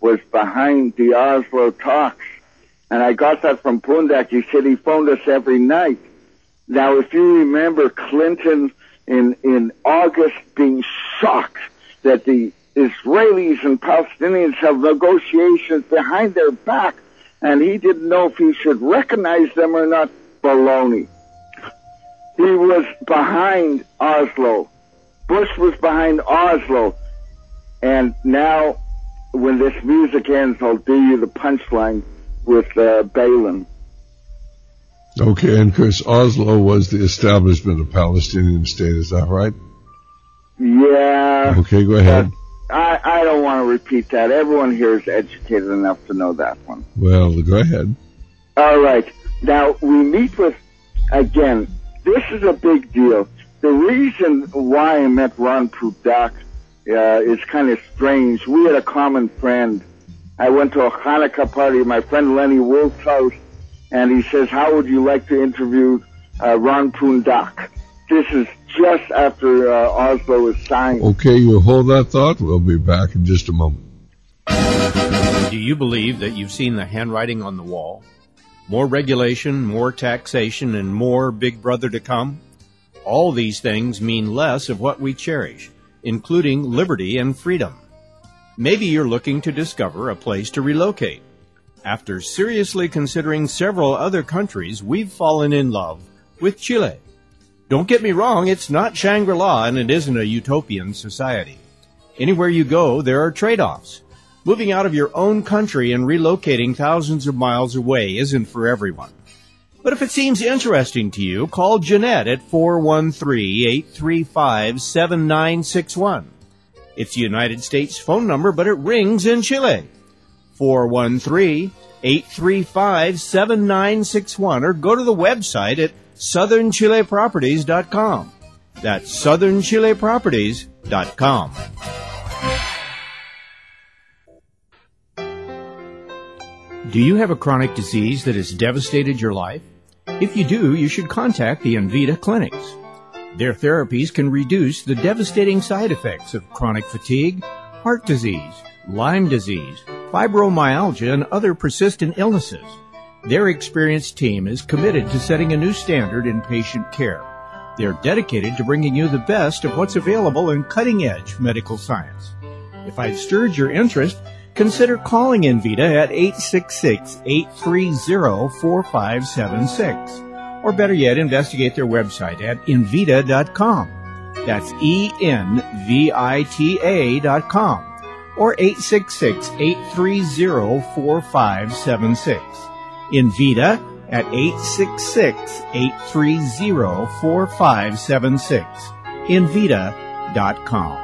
was behind the Oslo talks. And I got that from Pundak. He said he phoned us every night. Now, if you remember Clinton in August being shocked that the Israelis and Palestinians have negotiations behind their back, and he didn't know if he should recognize them or not, baloney. He was behind Oslo. Bush was behind Oslo. And now, when this music ends, I'll do you the punchline with Balin. Okay, and Chris, Oslo was the establishment of Palestinian state, is that right? Yeah. Okay, go ahead. I don't want to repeat that. Everyone here is educated enough to know that one. Well, go ahead. All right. Now, we meet with, again, this is a big deal. The reason why I met Ron Pundak is kind of strange. We had a common friend. I went to a Hanukkah party at my friend Lenny Wolf's house, and he says, how would you like to interview Ron Pundak? This is just after Oslo was signed. Okay, you hold that thought. We'll be back in just a moment. Do you believe that you've seen the handwriting on the wall? More regulation, more taxation, and more Big Brother to come? All these things mean less of what we cherish, including liberty and freedom. Maybe you're looking to discover a place to relocate. After seriously considering several other countries, we've fallen in love with Chile. Don't get me wrong, it's not Shangri-La and it isn't a utopian society. Anywhere you go, there are trade-offs. Moving out of your own country and relocating thousands of miles away isn't for everyone. But if it seems interesting to you, call Jeanette at 413-835-7961. It's a United States phone number, but it rings in Chile. 413-835-7961, or go to the website at southernchileproperties.com. That's southernchileproperties.com. Do you have a chronic disease that has devastated your life? If you do, you should contact the Envita clinics. Their therapies can reduce the devastating side effects of chronic fatigue, heart disease, Lyme disease, fibromyalgia, and other persistent illnesses. Their experienced team is committed to setting a new standard in patient care. They're dedicated to bringing you the best of what's available in cutting-edge medical science. If I've stirred your interest, consider calling Envita at 866-830-4576. Or better yet, investigate their website at Envita.com. That's ENVITA.com. Or 866-830-4576. Envita at 866-830-4576. Envita.com.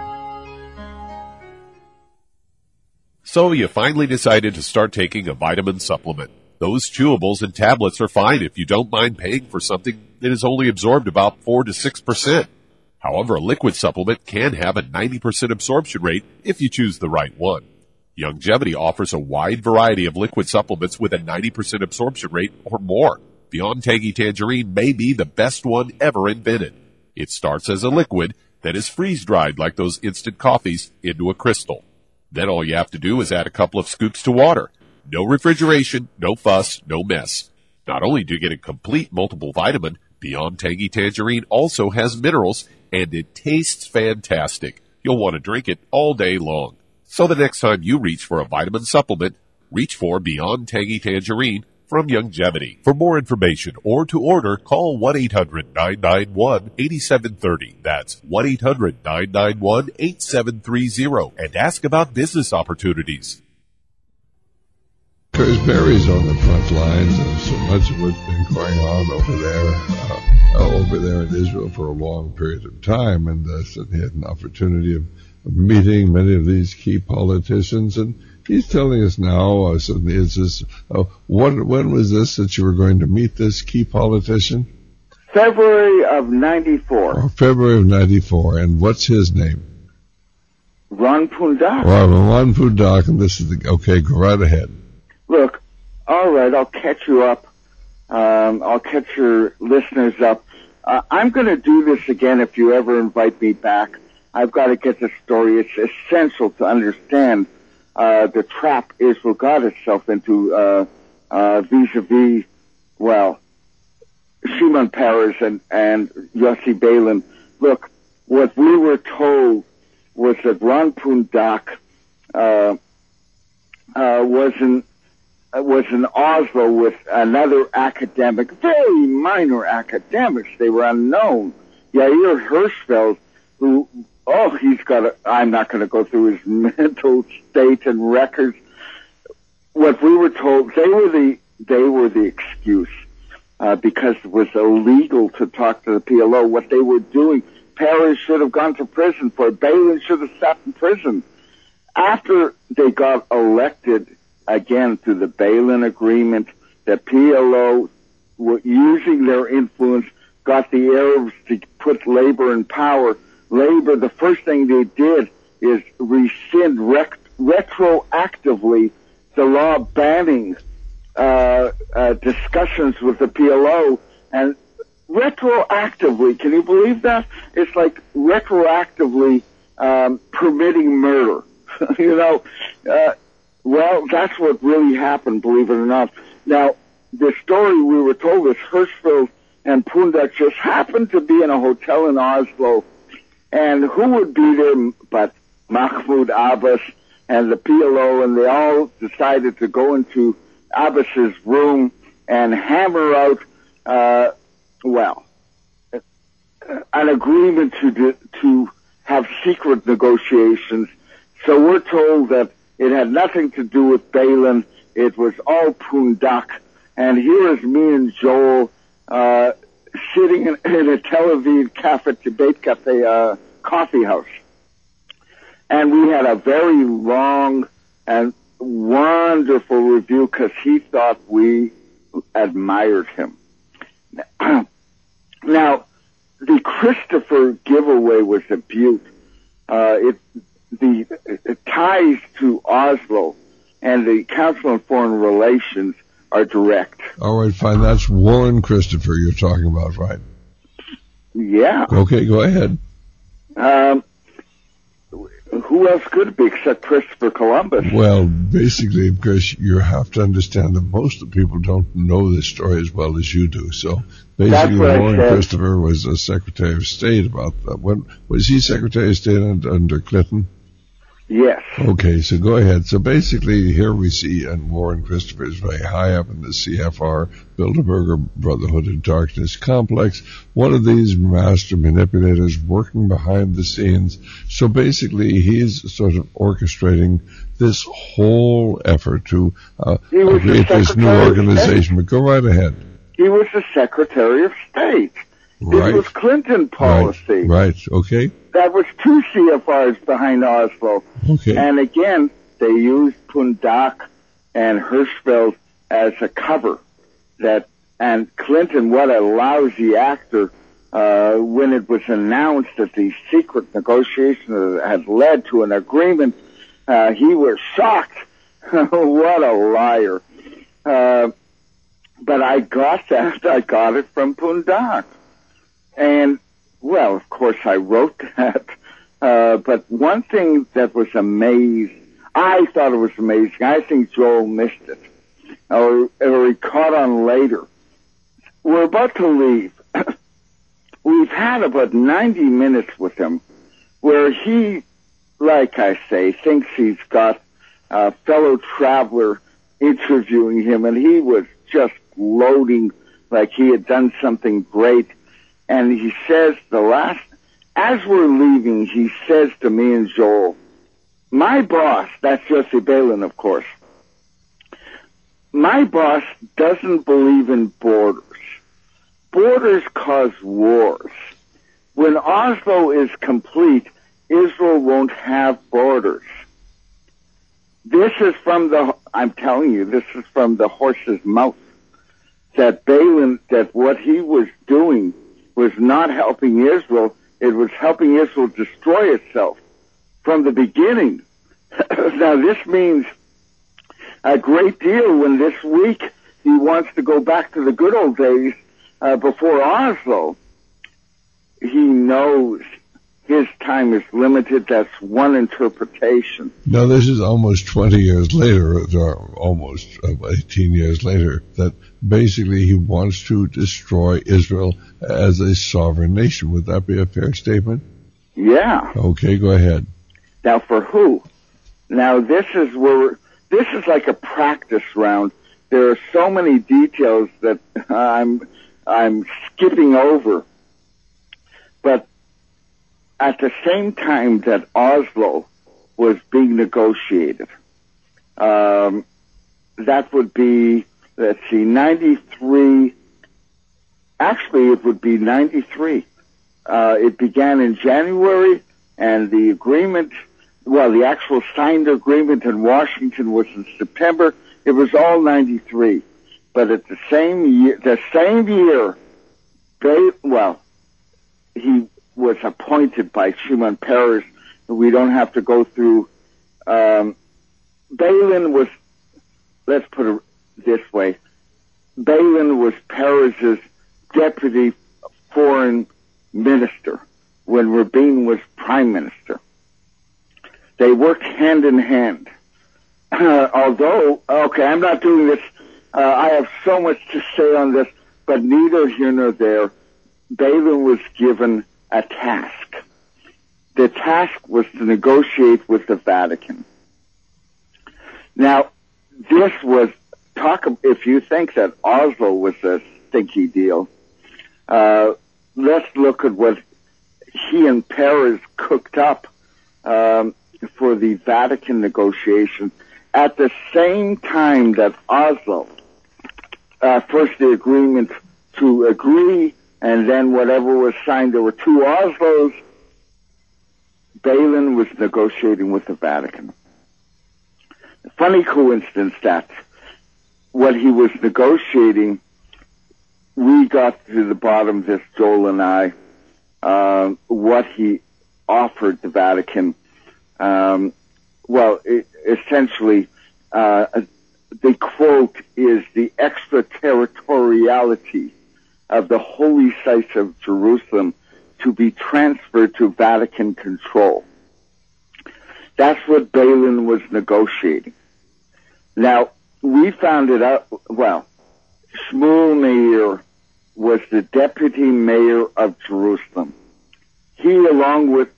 So you finally decided to start taking a vitamin supplement. Those chewables and tablets are fine if you don't mind paying for something that is only absorbed about 4 to 6%. However, a liquid supplement can have a 90% absorption rate if you choose the right one. Youngevity offers a wide variety of liquid supplements with a 90% absorption rate or more. Beyond Tangy Tangerine may be the best one ever invented. It starts as a liquid that is freeze-dried like those instant coffees into a crystal. Then all you have to do is add a couple of scoops to water. No refrigeration, no fuss, no mess. Not only do you get a complete multiple vitamin, Beyond Tangy Tangerine also has minerals, and it tastes fantastic. You'll want to drink it all day long. So the next time you reach for a vitamin supplement, reach for Beyond Tangy Tangerine from Youngevity. For more information or to order, call 1-800-991-8730. That's 1-800-991-8730 and ask about business opportunities. Because Barry's on the front lines of so much of what's been going on over there in Israel for a long period of time, and certainly had an opportunity of meeting many of these key politicians, and he's telling us now, suddenly it's this, when was this that you were going to meet this key politician? February of 94. Oh, February of 94, and what's his name? Ron Pundak. Well, Ron Pundak, and this is okay, go right ahead. Look, all right, I'll catch you up. I'll catch your listeners up. I'm going to do this again if you ever invite me back. I've got to get the story. It's essential to understand the trap Israel got itself into vis-a-vis, well, Shimon Peres and Yossi Beilin. Look, what we were told was that Ron Pundak was in Oslo with another academic, very minor academics. They were unknown. Yair Hirschfeld, who, I'm not going to go through his mental state and records. What we were told, they were the excuse, because it was illegal to talk to the PLO. What they were doing, Peres should have gone to prison for it. Beilin should have sat in prison. After they got elected again through the Beilin agreement, the PLO were using their influence, got the Arabs to put labor in power. Labor, the first thing they did is rescind retroactively the law banning discussions with the PLO, and retroactively, can you believe that? It's like retroactively permitting murder. Well, that's what really happened, believe it or not. Now, the story we were told is Hirschfeld and Pundak just happened to be in a hotel in Oslo, and who would be there but Mahmoud Abbas and the PLO, and they all decided to go into Abbas's room and hammer out, an agreement to have secret negotiations. So we're told that it had nothing to do with Beilin. It was all Pundak. And here is me and Joel sitting in a Tel Aviv debate cafe coffee house. And we had a very long and wonderful review because he thought we admired him. Now, the Christopher giveaway was a beaut. The ties to Oslo and the Council on Foreign Relations are direct. All right, fine. That's Warren Christopher you're talking about, right? Yeah. Okay, go ahead. Who else could it be except Christopher Columbus? Well, basically, because you have to understand that most of the people don't know this story as well as you do. So basically, Warren Christopher was a Secretary of State about that. When was he Secretary of State under Clinton? Yes. Okay, so go ahead. So basically, here we see, and Warren Christopher is very high up in the CFR, Bilderberger Brotherhood of Darkness complex, one of these master manipulators working behind the scenes. So basically, he's sort of orchestrating this whole effort to create this new organization. But go right ahead. He was the Secretary of State. Right. It was Clinton policy. Right. Okay. That was two CFRs behind Oslo. Okay. And again, they used Pundak and Hirschfeld as a cover. And Clinton, what a lousy actor, when it was announced that the secret negotiations had led to an agreement, he was shocked. What a liar. But I got that. I got it from Pundak. And, well, of course I wrote that. But one thing that was I thought it was amazing. I think Joel missed it. Or he caught on later. We're about to leave. We've had about 90 minutes with him where he, like I say, thinks he's got a fellow traveler interviewing him, and he was just gloating like he had done something great. And he says as we're leaving, he says to me and Joel, my boss, that's Yossi Beilin, of course, my boss doesn't believe in borders. Borders cause wars. When Oslo is complete, Israel won't have borders. This is I'm telling you, this is from the horse's mouth. That Beilin, that what he was doing was not helping Israel, it was helping Israel destroy itself from the beginning. Now, this means a great deal when this week he wants to go back to the good old days before Oslo. He knows his time is limited. That's one interpretation. Now, this is almost 20 years later, or almost 18 years later, that basically he wants to destroy Israel as a sovereign nation. Would that be a fair statement? Yeah. Okay, go ahead. Now, for who? Now, this is like a practice round. There are so many details that I'm skipping over. But at the same time that Oslo was being negotiated, that would be, 93. Actually, it would be 93. It began in January, and the agreement, the actual signed agreement in Washington was in September. It was all 93. But at the same year, he was appointed by Shimon Peres. We don't have to go through. Balin was, let's put it this way, Balin was Peres's deputy foreign minister when Rabin was prime minister. They worked hand in hand. Although, I'm not doing this. I have so much to say on this, but neither here nor there. Balin was given a task. The task was to negotiate with the Vatican. Now, this was if you think that Oslo was a stinky deal, let's look at what he and Peres cooked up for the Vatican negotiation. At the same time that Oslo, first the agreement to agree, and then whatever was signed, there were two Oslos, Balin was negotiating with the Vatican. Funny coincidence that what he was negotiating, we got to the bottom of this, Joel and I, what he offered the Vatican. Essentially, the quote is the extraterritoriality of the holy sites of Jerusalem to be transferred to Vatican control. That's what Balin was negotiating. Now, we found it out, Shmuel Meir was the deputy mayor of Jerusalem. He, along with,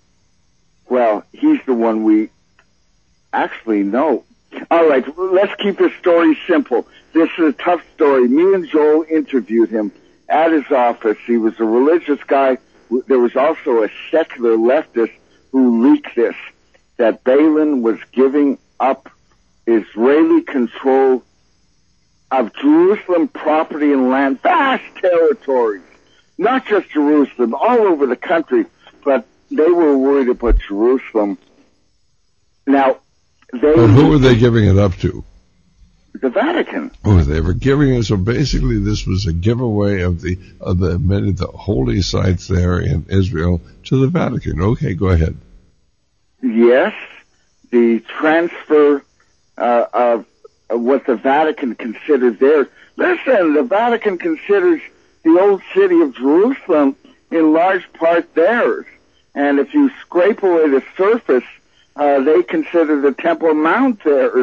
he's the one we actually know. All right, let's keep the story simple. This is a tough story. Me and Joel interviewed him at his office. He was a religious guy. There was also a secular leftist who leaked this, that Balin was giving up Israeli control of Jerusalem property and land, vast territories, not just Jerusalem, all over the country, but they were worried about Jerusalem. Now, but who were they giving it up to? The Vatican. Oh, they were giving it. So basically, this was a giveaway of the many of the holy sites there in Israel to the Vatican. Okay, go ahead. Yes, the transfer of what the Vatican considered theirs. Listen, the Vatican considers the old city of Jerusalem in large part theirs, and if you scrape away the surface, they consider the Temple Mount theirs.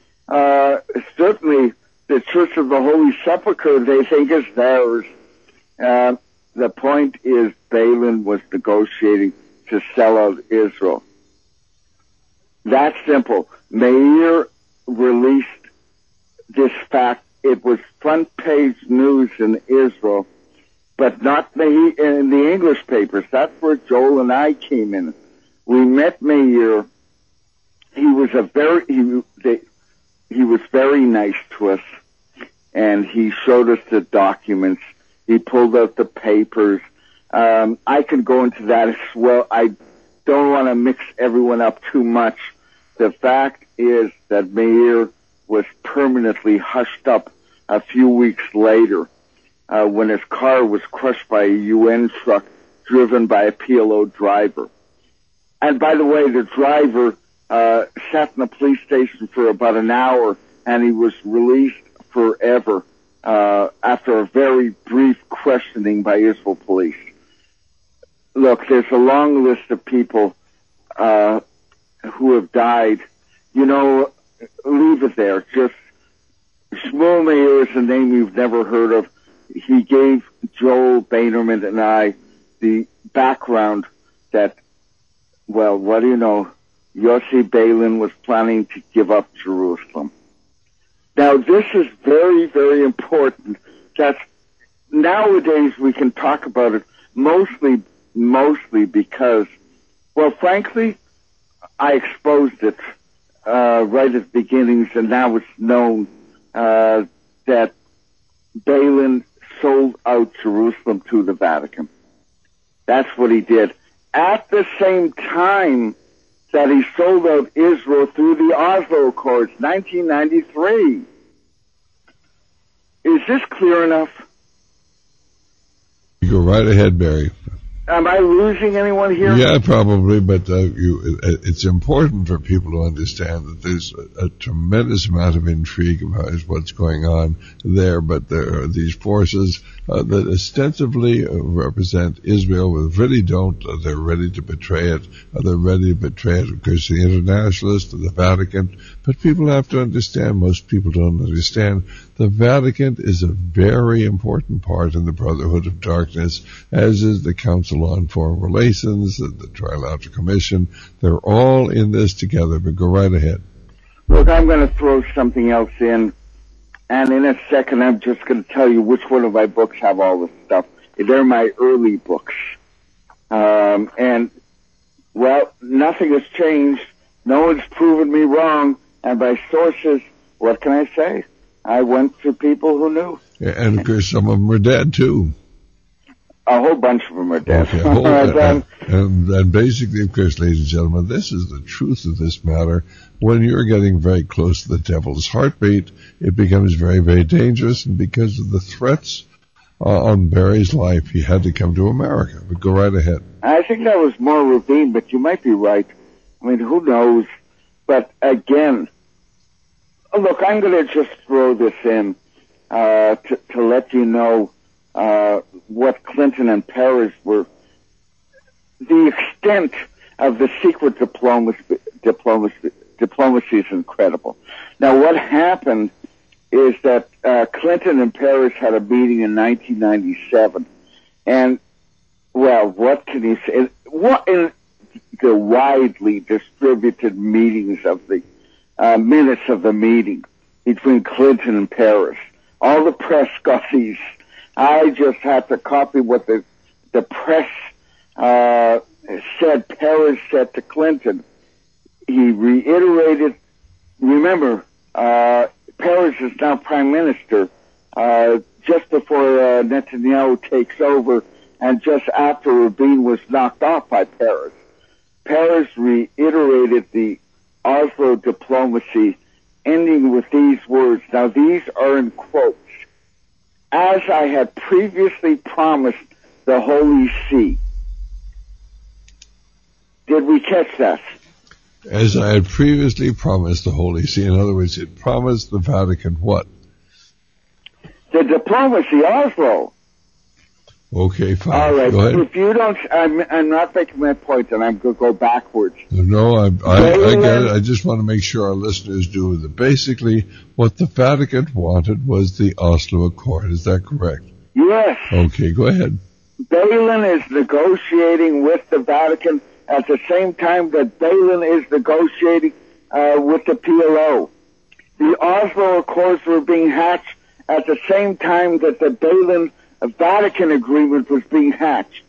Certainly, the Church of the Holy Sepulchre, they think is theirs. The point is, Balin was negotiating to sell out Israel. That's simple. Meir released this fact. It was front page news in Israel, but not in the English papers. That's where Joel and I came in. We met Meir. He was he was very nice to us, and he showed us the documents. He pulled out the papers. I can go into that as well. I don't want to mix everyone up too much. The fact is that Meir was permanently hushed up a few weeks later when his car was crushed by a UN truck driven by a PLO driver. And by the way, the driver sat in the police station for about an hour, and he was released forever after a very brief questioning by Israel police. look, there's a long list of people who have died. You know, leave it there. Just Shmuel Meir is a name you've never heard of. He gave Joel Bainerman and I the background that, well, what do you know? Yossi Beilin was planning to give up Jerusalem. Now, this is very, very important. That's nowadays we can talk about it mostly because, well, frankly, I exposed it right at the beginnings, and now it's known that Beilin sold out Jerusalem to the Vatican. That's what he did. At the same time that he sold out Israel through the Oslo Accords, 1993. Is this clear enough? You go right ahead, Barry. Am I losing anyone here? Yeah, probably, but it's important for people to understand that there's a tremendous amount of intrigue about what's going on there, but there are these forces that ostensibly represent Israel, but really don't. They're ready to betray it. They're ready to betray it because the internationalists and the Vatican. But people have to understand, most people don't understand, the Vatican is a very important part in the Brotherhood of Darkness, as is the Council on Foreign Relations, the Trilateral Commission. They're all in this together, but go right ahead. Look, I'm going to throw something else in, and in a second I'm just going to tell you which one of my books have all this stuff. They're my early books. And, well, nothing has changed. No one's proven me wrong, and by sources, what can I say? I went to people who knew. Yeah, and of course some of them are dead too. A whole bunch of them are dead. Okay, and basically, of course, ladies and gentlemen, this is the truth of this matter. When you're getting very close to the devil's heartbeat, it becomes very, very dangerous. And because of the threats on Barry's life, he had to come to America. But go right ahead. I think that was more Rabin, but you might be right. I mean, who knows? But again, look, I'm going to just throw this in to let you know what Clinton and Peres were. The extent of the secret diplomacy is incredible. Now, what happened is that Clinton and Peres had a meeting in 1997, and, well, what can you say? What in the widely distributed meetings of the minutes of the meeting between Clinton and Peres, all the press got these. I just had to copy what the press said. Peres said to Clinton. He reiterated. Remember, Peres is now prime minister. Just before Netanyahu takes over, and just after Rabin was knocked off by Peres, Peres reiterated the Oslo diplomacy, ending with these words. Now, these are in quotes. As I had previously promised the Holy See. Did we catch that? As I had previously promised the Holy See. In other words, it promised the Vatican what? The diplomacy, Oslo. Okay, fine. All right. Go ahead. If you don't, I'm not making that point, and I'm going to go backwards. No, I get it. I just want to make sure our listeners do that. Basically, what the Vatican wanted was the Oslo Accord. Is that correct? Yes. Okay, go ahead. Beilin is negotiating with the Vatican at the same time that Beilin is negotiating with the PLO. The Oslo Accords were being hatched at the same time that the Beilin Vatican agreement was being hatched.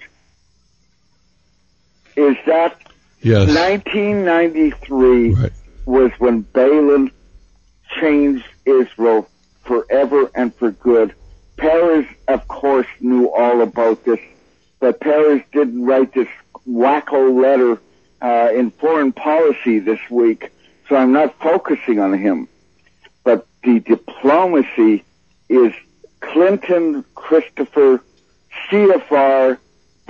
Is that yes? 1993 right. Was when Beilin changed Israel forever and for good. Peres, of course, knew all about this, but Peres didn't write this wacko letter in foreign policy this week, so I'm not focusing on him. But the diplomacy is Clinton, Christopher, CFR,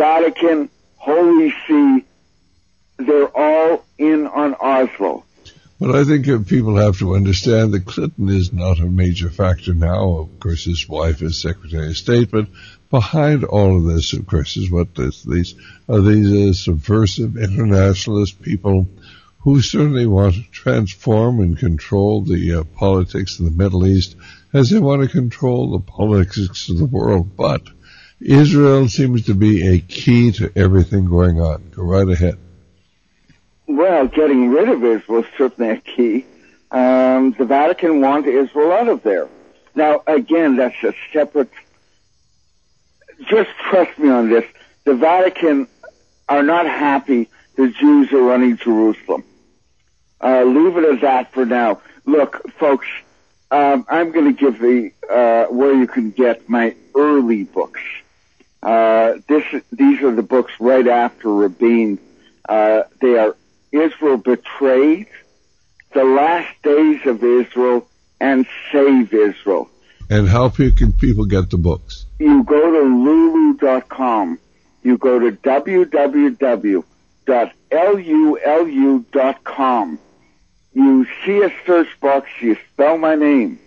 Vatican, Holy See, they're all in on Oslo. But I think people have to understand that Clinton is not a major factor now. Of course, his wife is Secretary of State, but behind all of this, of course, is what these subversive internationalist people who certainly want to transform and control the politics of the Middle East as they want to control the politics of the world. But Israel seems to be a key to everything going on. Go right ahead. Well, getting rid of Israel is certainly a key. The Vatican want Israel out of there. Now, again, that's a separate... Just trust me on this. The Vatican are not happy the Jews are running Jerusalem. Leave it at that for now. Look, folks, I'm going to give where you can get my early books. These are the books right after Rabin. They are Israel Betrayed, The Last Days of Israel, and Save Israel. And how can people get the books? You go to lulu.com. You go to www.lulu.com. You see a search box, you spell my name.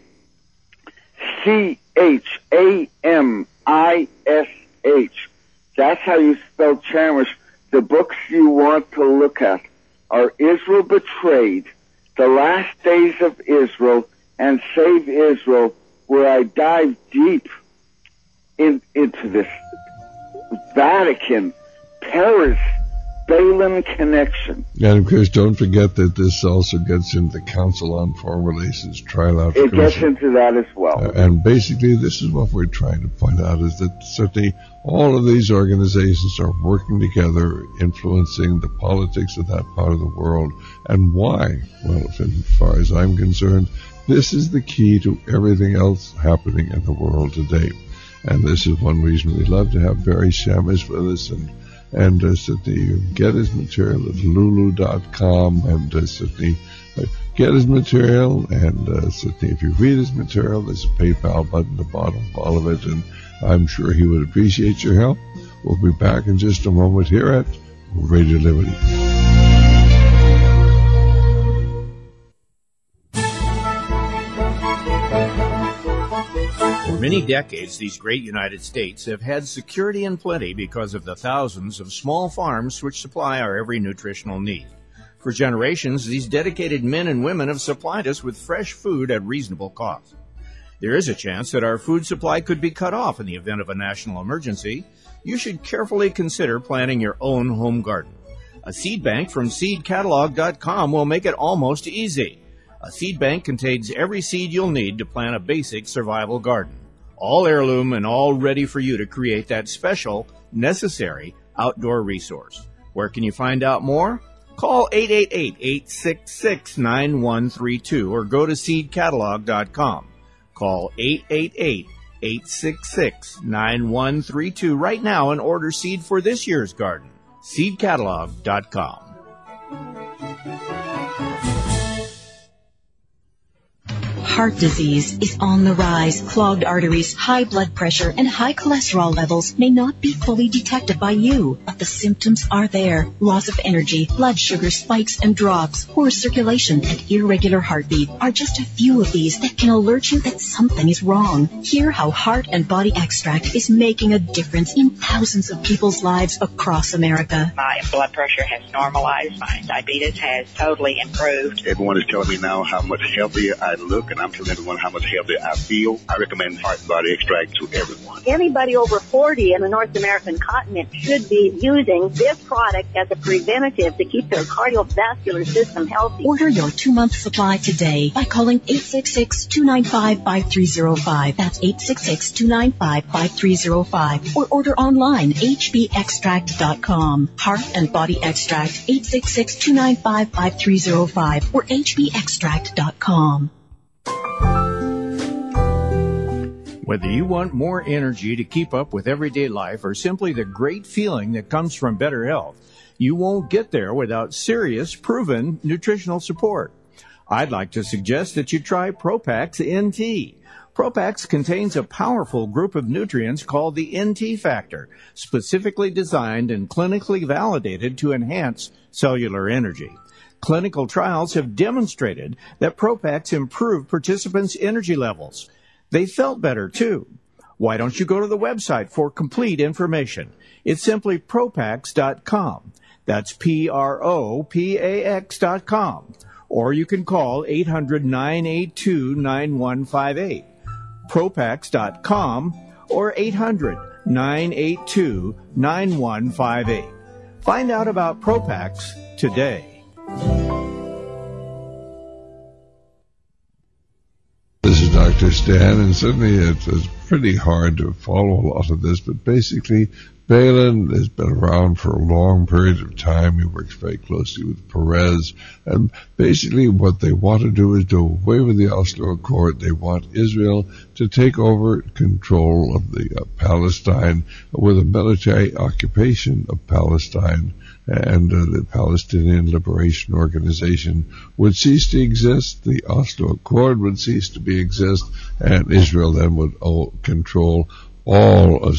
Chamish. That's how you spell Chamish. The books you want to look at are Israel Betrayed, The Last Days of Israel, and Save Israel, where I dive deep into this Vatican, Paris, Balaam connection. And of course, don't forget that this also gets into the Council on Foreign Relations Trilateral It gets into that as well. And basically, this is what we're trying to point out, is that certainly all of these organizations are working together, influencing the politics of that part of the world. And why? Well, as far as I'm concerned, this is the key to everything else happening in the world today. And this is one reason we love to have Barry Chamish with us, and certainly get his material at lulu.com, and certainly get his material, and certainly if you read his material, there's a PayPal button at the bottom of all of it, and I'm sure he would appreciate your help. We'll be back in just a moment here at Radio Liberty. For many decades, these great United States have had security and plenty because of the thousands of small farms which supply our every nutritional need. For generations, these dedicated men and women have supplied us with fresh food at reasonable cost. There is a chance that our food supply could be cut off in the event of a national emergency. You should carefully consider planting your own home garden. A seed bank from seedcatalog.com will make it almost easy. A seed bank contains every seed you'll need to plant a basic survival garden. All heirloom and all ready for you to create that special, necessary outdoor resource. Where can you find out more? Call 888-866-9132 or go to seedcatalog.com. Call 888-866-9132 right now and order seed for this year's garden. seedcatalog.com. Heart disease is on the rise. Clogged arteries, high blood pressure, and high cholesterol levels may not be fully detected by you, but the symptoms are there. Loss of energy, blood sugar spikes and drops, poor circulation, and irregular heartbeat are just a few of these that can alert you that something is wrong. Hear how Heart and Body Extract is making a difference in thousands of people's lives across America. My blood pressure has normalized. My diabetes has totally improved. Everyone is telling me now how much healthier I look, and I'm telling everyone how much healthier I feel. I recommend Heart and Body Extract to everyone. Anybody over 40 in the North American continent should be using this product as a preventative to keep their cardiovascular system healthy. Order your 2-month supply today by calling 866-295-5305. That's 866-295-5305. Or order online, hbextract.com. Heart and Body Extract, 866-295-5305 or hbextract.com. Whether you want more energy to keep up with everyday life or simply the great feeling that comes from better health, you won't get there without serious, proven nutritional support. I'd like to suggest that you try Propax NT. Propax contains a powerful group of nutrients called the NT factor, specifically designed and clinically validated to enhance cellular energy. Clinical trials have demonstrated that Propax improved participants' energy levels. They felt better, too. Why don't you go to the website for complete information? It's simply Propax.com. That's Propax.com. Or you can call 800-982-9158. Propax.com or 800-982-9158. Find out about Propax today. This is Dr. Stan, and certainly it's pretty hard to follow a lot of this, but basically Balin has been around for a long period of time. He works very closely with Perez, and basically what they want to do is do away with the Oslo Accord. They want Israel to take over control of the Palestine with a military occupation of Palestine, and the Palestinian Liberation Organization would cease to exist, the Oslo Accord would cease to exist, and Israel then would control all of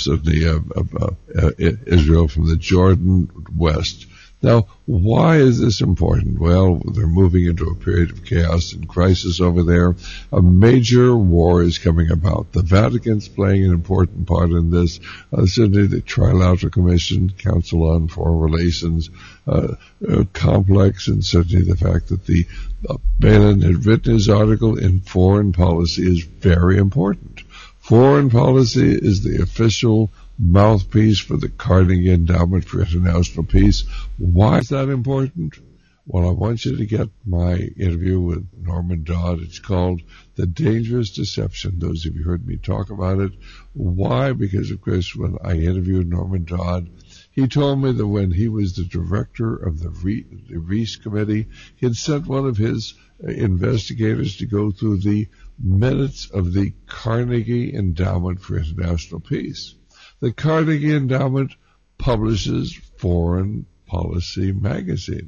Israel from the Jordan west. Now, why is this important? Well, they're moving into a period of chaos and crisis over there. A major war is coming about. The Vatican's playing an important part in this. Certainly the Trilateral Commission, Council on Foreign Relations, complex, and certainly the fact that the Balin had written his article in Foreign Policy is very important. Foreign policy is the official mouthpiece for the Carnegie Endowment for International Peace. Why is that important? Well, I want you to get my interview with Norman Dodd. It's called The Dangerous Deception. Those of you heard me talk about it. Why? Because, of course, when I interviewed Norman Dodd, he told me that when he was the director of the Reese Committee, he had sent one of his investigators to go through the minutes of the Carnegie Endowment for International Peace. The Carnegie Endowment publishes Foreign Policy magazine.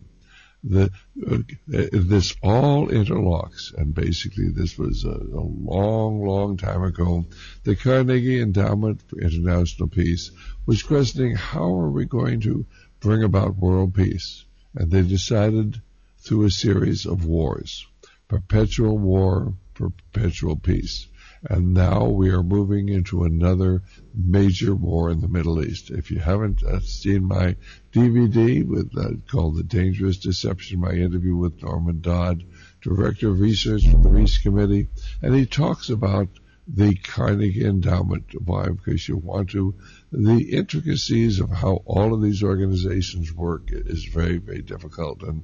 This all interlocks, and basically this was a long time ago. The Carnegie Endowment for International Peace was questioning how are we going to bring about world peace, and they decided through a series of wars, perpetual war, perpetual peace. And now we are moving into another major war in the Middle East. If you haven't seen my DVD called The Dangerous Deception, my interview with Norman Dodd, Director of Research for the Reese Committee, and he talks about the Carnegie Endowment. Why? Because you want to. The intricacies of how all of these organizations work is very, very difficult, and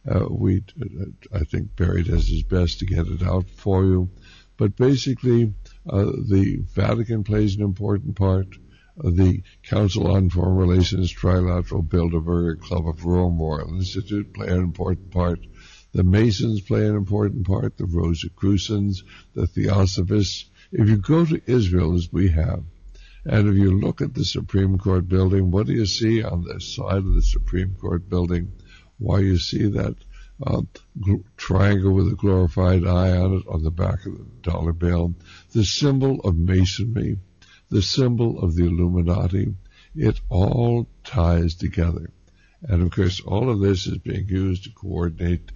I think Barry does his best to get it out for you. But basically, the Vatican plays an important part. The Council on Foreign Relations, Trilateral, Bilderberg, Club of Rome, Royal Institute play an important part. The Masons play an important part. The Rosicrucians, the Theosophists. If you go to Israel, as we have, and if you look at the Supreme Court building, what do you see on the side of the Supreme Court building? Why, you see that triangle with a glorified eye on it on the back of the dollar bill, the symbol of Masonry, the symbol of the Illuminati. It all ties together. And of course, all of this is being used to coordinate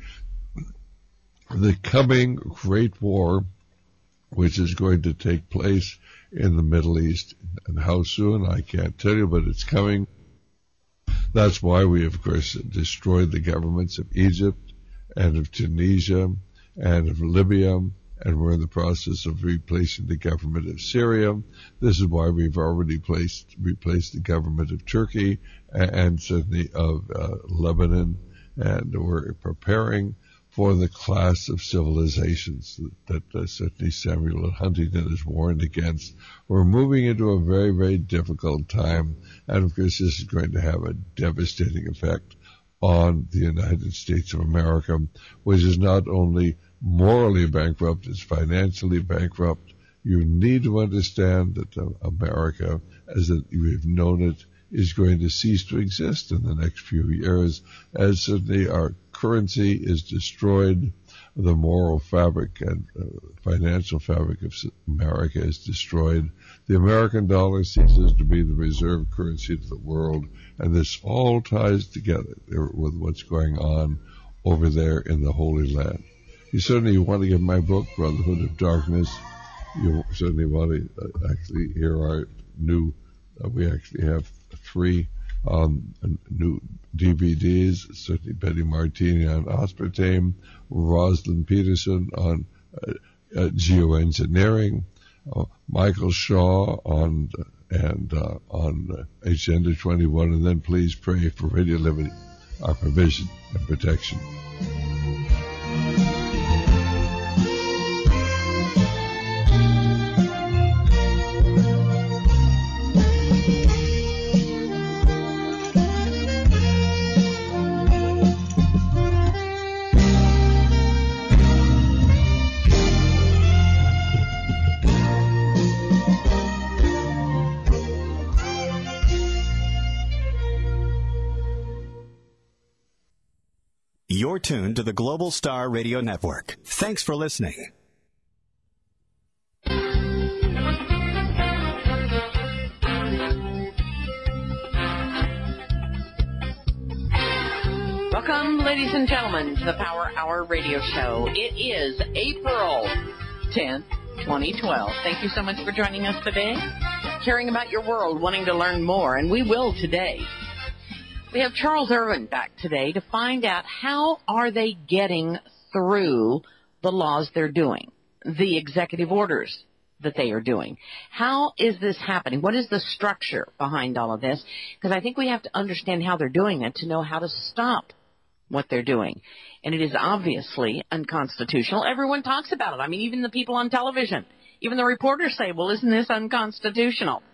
the coming Great War, which is going to take place in the Middle East. And how soon, I can't tell you, but it's coming. That's why we, of course, destroyed the governments of Egypt and of Tunisia and of Libya, and we're in the process of replacing the government of Syria. This is why we've already replaced the government of Turkey and certainly of Lebanon, and we're preparing for the class of civilizations that certainly Samuel Huntington has warned against. We're moving into a very, very difficult time, and of course this is going to have a devastating effect on the United States of America, which is not only morally bankrupt, it's financially bankrupt. You need to understand that America, as we've known it, is going to cease to exist in the next few years, as certainly our currency is destroyed, the moral fabric and financial fabric of America is destroyed. The American dollar ceases to be the reserve currency of the world, and this all ties together with what's going on over there in the Holy Land. You certainly want to get my book, Brotherhood of Darkness. You certainly want to actually hear our new, we actually have 3 new DVDs, certainly Betty Martini on aspartame, Rosalind Peterson on geoengineering, Michael Shaw on Agenda 21, and then please pray for Radio Liberty, our provision and protection. You're tuned to the Global Star Radio Network. Thanks for listening. Welcome, ladies and gentlemen, to the Power Hour Radio Show. It is April 10th, 2012. Thank you so much for joining us today. Caring about your world, wanting to learn more, and we will today. We have Charles Irwin back today to find out how are they getting through the laws they're doing, the executive orders that they are doing. How is this happening? What is the structure behind all of this? Because I think we have to understand how they're doing it to know how to stop what they're doing. And it is obviously unconstitutional. Everyone talks about it. I mean, even the people on television, even the reporters say, well, isn't this unconstitutional?